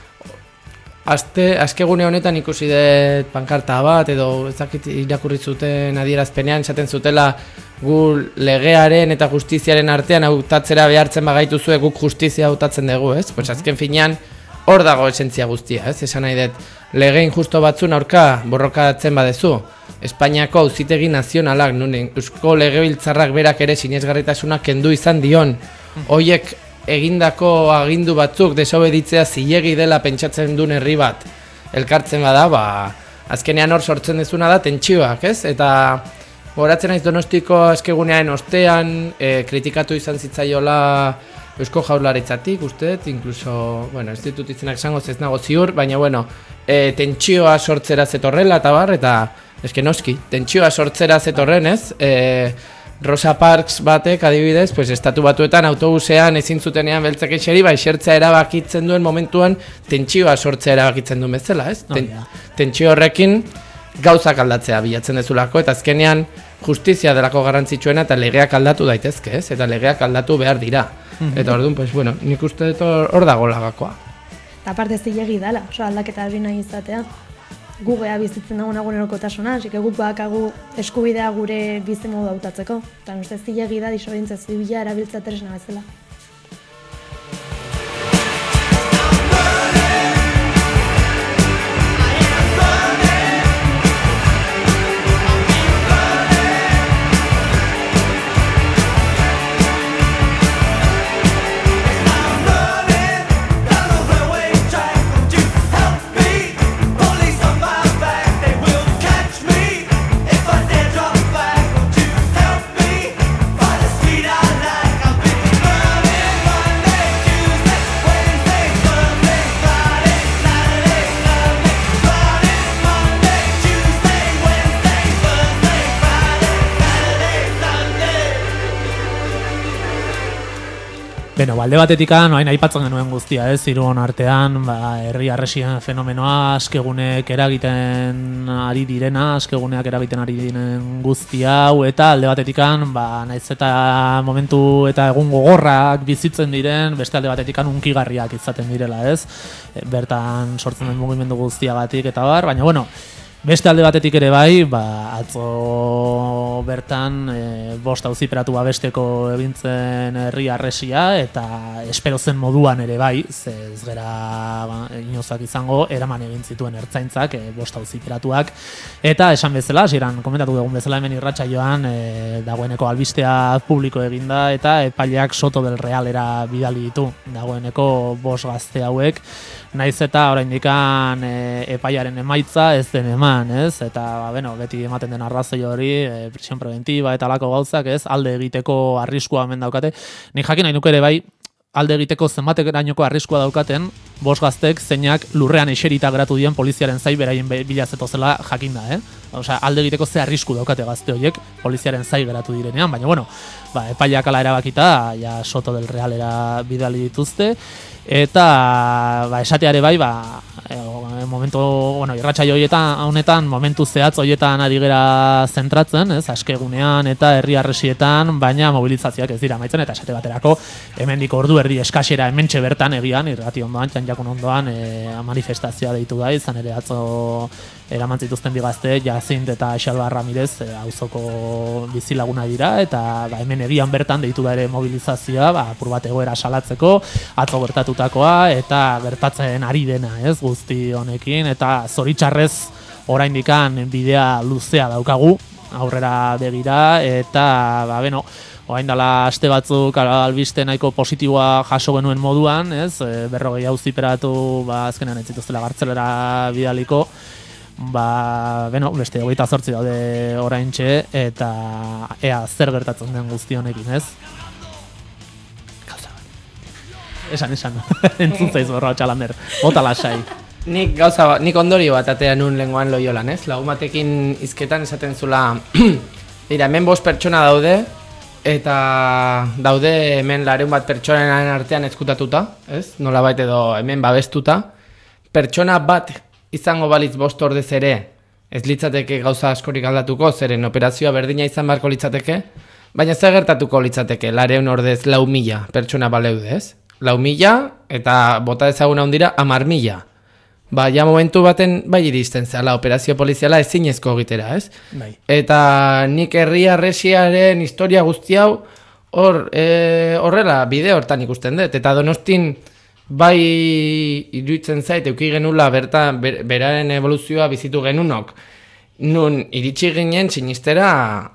azkegune honetan ikusi dut pankarta bat, edo ezakit irakurri zuten adierazpenean, esaten zutela gu legearen eta justiziaren artean hautatzera behartzen bagaitu zue guk justizia hautatzen dugu, ez? Pues azken finean hor dago esentzia guztia, ez? Esan nahi dut, lege injusto batzun aurka borrokatzen badezu, Espainiako Auzitegi Nazionalak, Eusko Legebiltzarrak berak ere sinesgarritasuna kendu izan dion, hoiek egindako agindu batzuk desobeditzea zilegi dela pentsatzen duen herri bat elkartzen bada, azkenean hor sortzen dezuna da tentsioak, ez? Eta goratzen naiz Donostiko azkegunearen ostean, kritikatu izan zitzaiola Eusko Jaurlaritzatik, inkluso, ez ditut izenak esango ez nago ziur, baina, tentsioa sortzera zetorrela eta eta noski, tentsioa sortzera zetorren, ez? Rosa Parks batek, adibidez, estatu batuetan autobusean ezin zutenean beltzak eseri, esertzea erabakitzen duen momentuan tentsioa sortzea erabakitzen duen bezala, ez? Tentsio horrekin gauzak aldatzea bilatzen dezulako, eta azkenean justizia delako garrantzitsuena eta legeak aldatu daitezke, ez? Eta legeak aldatu behar dira. Eta orduan, nik uste dut hor dago lagakoa. Eta aparte zilegi dala, aldaketa hori nahi izatea. Gu geha bizitzen dagoen egunerokotasuna, así que guk bakagu eskubidea gure bizimodu hautatzeko. Eta uste zilegi da disobedientzia zibila erabiltzea tresna bezala. Running Beno, alde batetikan, hain aipatzen genuen guztia, Hiruon artean, herri harresien fenomenoa, askegunek eragiten ari direna, askeguneak eragiten ari diren guzti hau, eta alde batetikan, naiz eta momentu eta egun gogorrak bizitzen diren, beste alde batetikan unkigarriak izaten direla, bertan sortzen den mugimendu guztiagatik eta baina bueno, beste alde batetik ere bai, atzo bertan 5 auziperatu babesteko egintzen herri harresia eta espero zen moduan ere bai, ez gera inozak izango, eraman egin zituen ertzaintzak 5 auziperatuak eta esan bezala, hasieran komentatu dugun bezala hemen irratsaioan dagoeneko albistea publiko eginda eta epaileak Soto del Realera bidali ditu dagoeneko 5 gazte hauek, naiz eta oraindikan epaiaren emaitza ez den eman, eta beti ematen den arrazoi hori, prisión preventiva eta alako gauzak, alde egiteko arriskua hemen daukate. Ni jakin nahi nuke ere bai, alde egiteko zenbaterainoko arriskua daukaten, 5 gaztek zeinak lurrean eserita geratu dien poliziaren zai beraien bila zetozela jakinda, Osea, alde egiteko ze arrisku daukate gazte horiek poliziaren zai geratu direnean, baina bueno, epaileak ala erabakita, ja Soto del Realera bidali dituzte, eta esateare bai, momentu, irratsaio honetan momentu zehatz horietan ari gera zentratzen, askegunean eta herri harresietan, baina mobilizazioak ez dira amaitzen, eta esate baterako hemendik ordu erdi eskasera hementxe bertan egian, irrati ondoan, txantxakun ondoan manifestazioa deitu da, izan ere atzo eraman zituzten bi gazte, Jazint eta Xalba Ramirez auzoko bizilaguna dira, eta hemen egian bertan deitu da ere mobilizazioa, apur bat egoera salatzeko, atzo gertatutakoa, eta gertatzen ari dena, guzti honekin, eta zoritxarrez oraindikan bidea luzea daukagu, aurrera begira, eta orain dela aste batzuk albiste nahiko positiboa jaso genuen moduan, 40 auziperatu azkenean ez zituztela kartzelera bidaliko, beste 28 daude oraintxe, eta ea zer gertatzen den guzti honekin, Esan, entzun zaiz borra Txalander, bota lasai. Nik ondorio bat atea nun lenguan Loiolan, lagun batekin hizketan esaten zula, hemen 5 pertsona daude, eta daude hemen 100 pertsonaren artean ezkutatuta, nolabait edo hemen babestuta, pertsona bat izango balitz 5 ordez ere, ez litzateke gauza askorik aldatuko, zeren operazioa berdina izan beharko litzateke, baina zer gertatuko litzateke, 100 ordez 4.000 pertsona baleude, 4.000 eta bota ezaguna hundira 10.000. Ja momentu baten iristen zela operazio poliziala ezinezko egitera, Eta nik herri harresiaren historia guzti hau horrela bide hortan ikusten dut, eta Donostin iruditzen zait euki genula bertan beraren evoluzioa bizitu genunok. Nun iritsi ginen sinistera,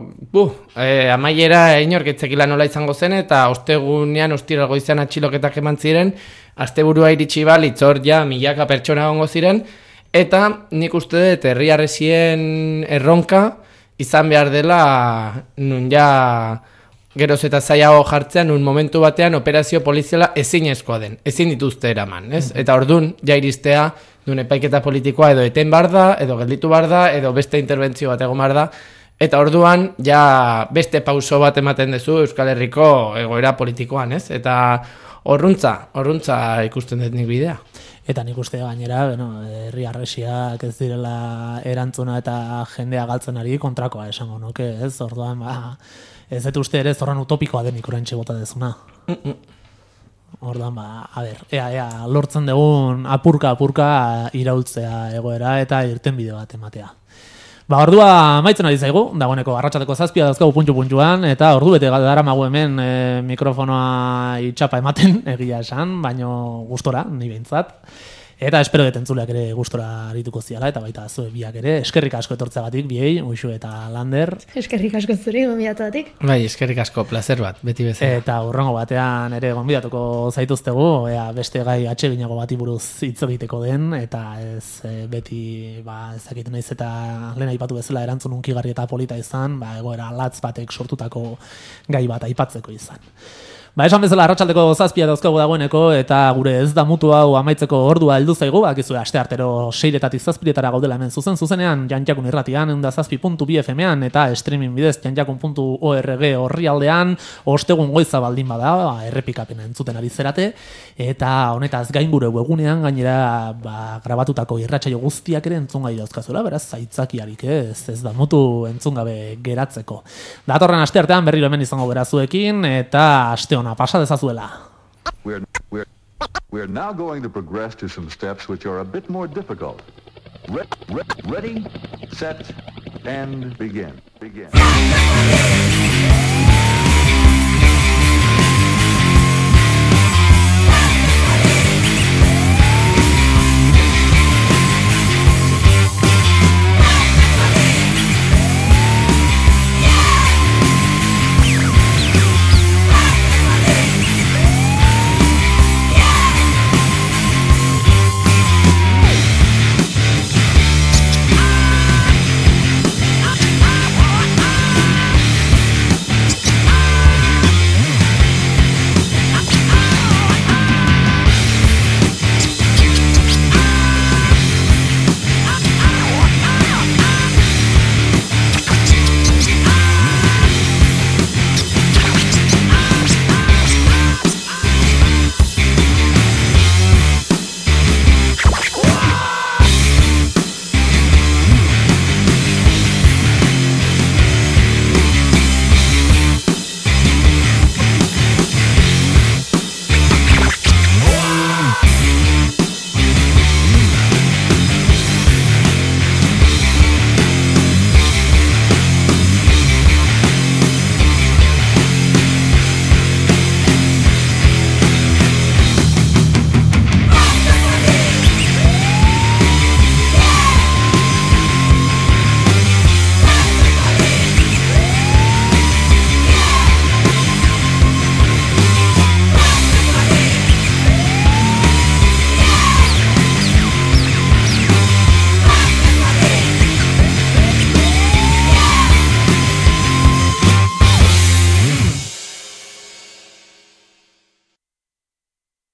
amaiera inorketzekila nola izango zen, eta ostegunean ostiral goizean atxiloketak eman ziren, asteburua iritsi balitz hor ja milaka pertsona gongo ziren, eta nik uste dut herri harresien erronka izan behar dela nun ja geroz eta zailago jartzean, nun momentu batean operazio poliziala ezinezkoa den, ezin dituzte eraman, Eta ordun ja iristea duen epaiketa politikoa edo eten bar da, edo gelditu bar da, edo beste interbentzio bat egon bar da, eta orduan ja beste pauso bat ematen duzu Euskal Herriko egoera politikoan, Eta horruntza ikusten dut nik bidea. Eta nik uste gainera, herri harresiak ez direla erantzuna eta jendea galtzen ari kontrakoa esango nuke, Orduan, ez dut uste ere zorran utopikoa denik oraintxe bota dezuna. Orduan, ea lortzen dugun apurka iraultzea egoera eta irtenbide bat ematea. Ordua amaitzen ari zaigu, dagoeneko arratsaldeko 7 dauzkagu puntu-puntuan, eta ordu bete daramagu hemen mikrofonoa itxapa ematen egia esan, baino gustora, ni behintzat. Eta espero dut entzuleak ere gustora arituko ziala, eta baita zue biak ere. Eskerrik asko etortzeagatik, biei, Uxu eta Lander. Eskerrik asko zuri, gonbidatuagatik. Bai, eskerrik asko, placer bat, beti bezala. Eta hurrengo batean ere gonbidatuko zaituztegu, beste gai atseginago bati buruz hitz egiteko den, eta ez beti, ezakit naiz eta lehen aipatu bezala erantzun unkigarri eta polita izan, egoera latz batek sortutako gai bat aipatzeko izan. Ba, esan bezala arratsaldeko 7 dauzkagu dagoeneko eta gure ez da mutu hau amaitzeko ordua heldu zaigu, bakizue asteartero 6-etatik 7-etara gaudela hemen zuzen-zuzenean, Janjakun irratian, 107.2 FM-ean eta streaming bidez janjakun.org orrialdean, ostegun goiza baldin bada, errepikapena entzuten ari zerate, eta honetaz gain gure webgunean gainera grabatutako irratsaio guztiak ere entzungai dauzkazuela, beraz zaitzakiarik ez da mutu entzungabe geratzeko. Datorren asteartean berriro hemen izango gerazuekin eta aste ona pasa dezazuela. We're now going to progress to some steps which are a bit more difficult. Ready, set, and begin.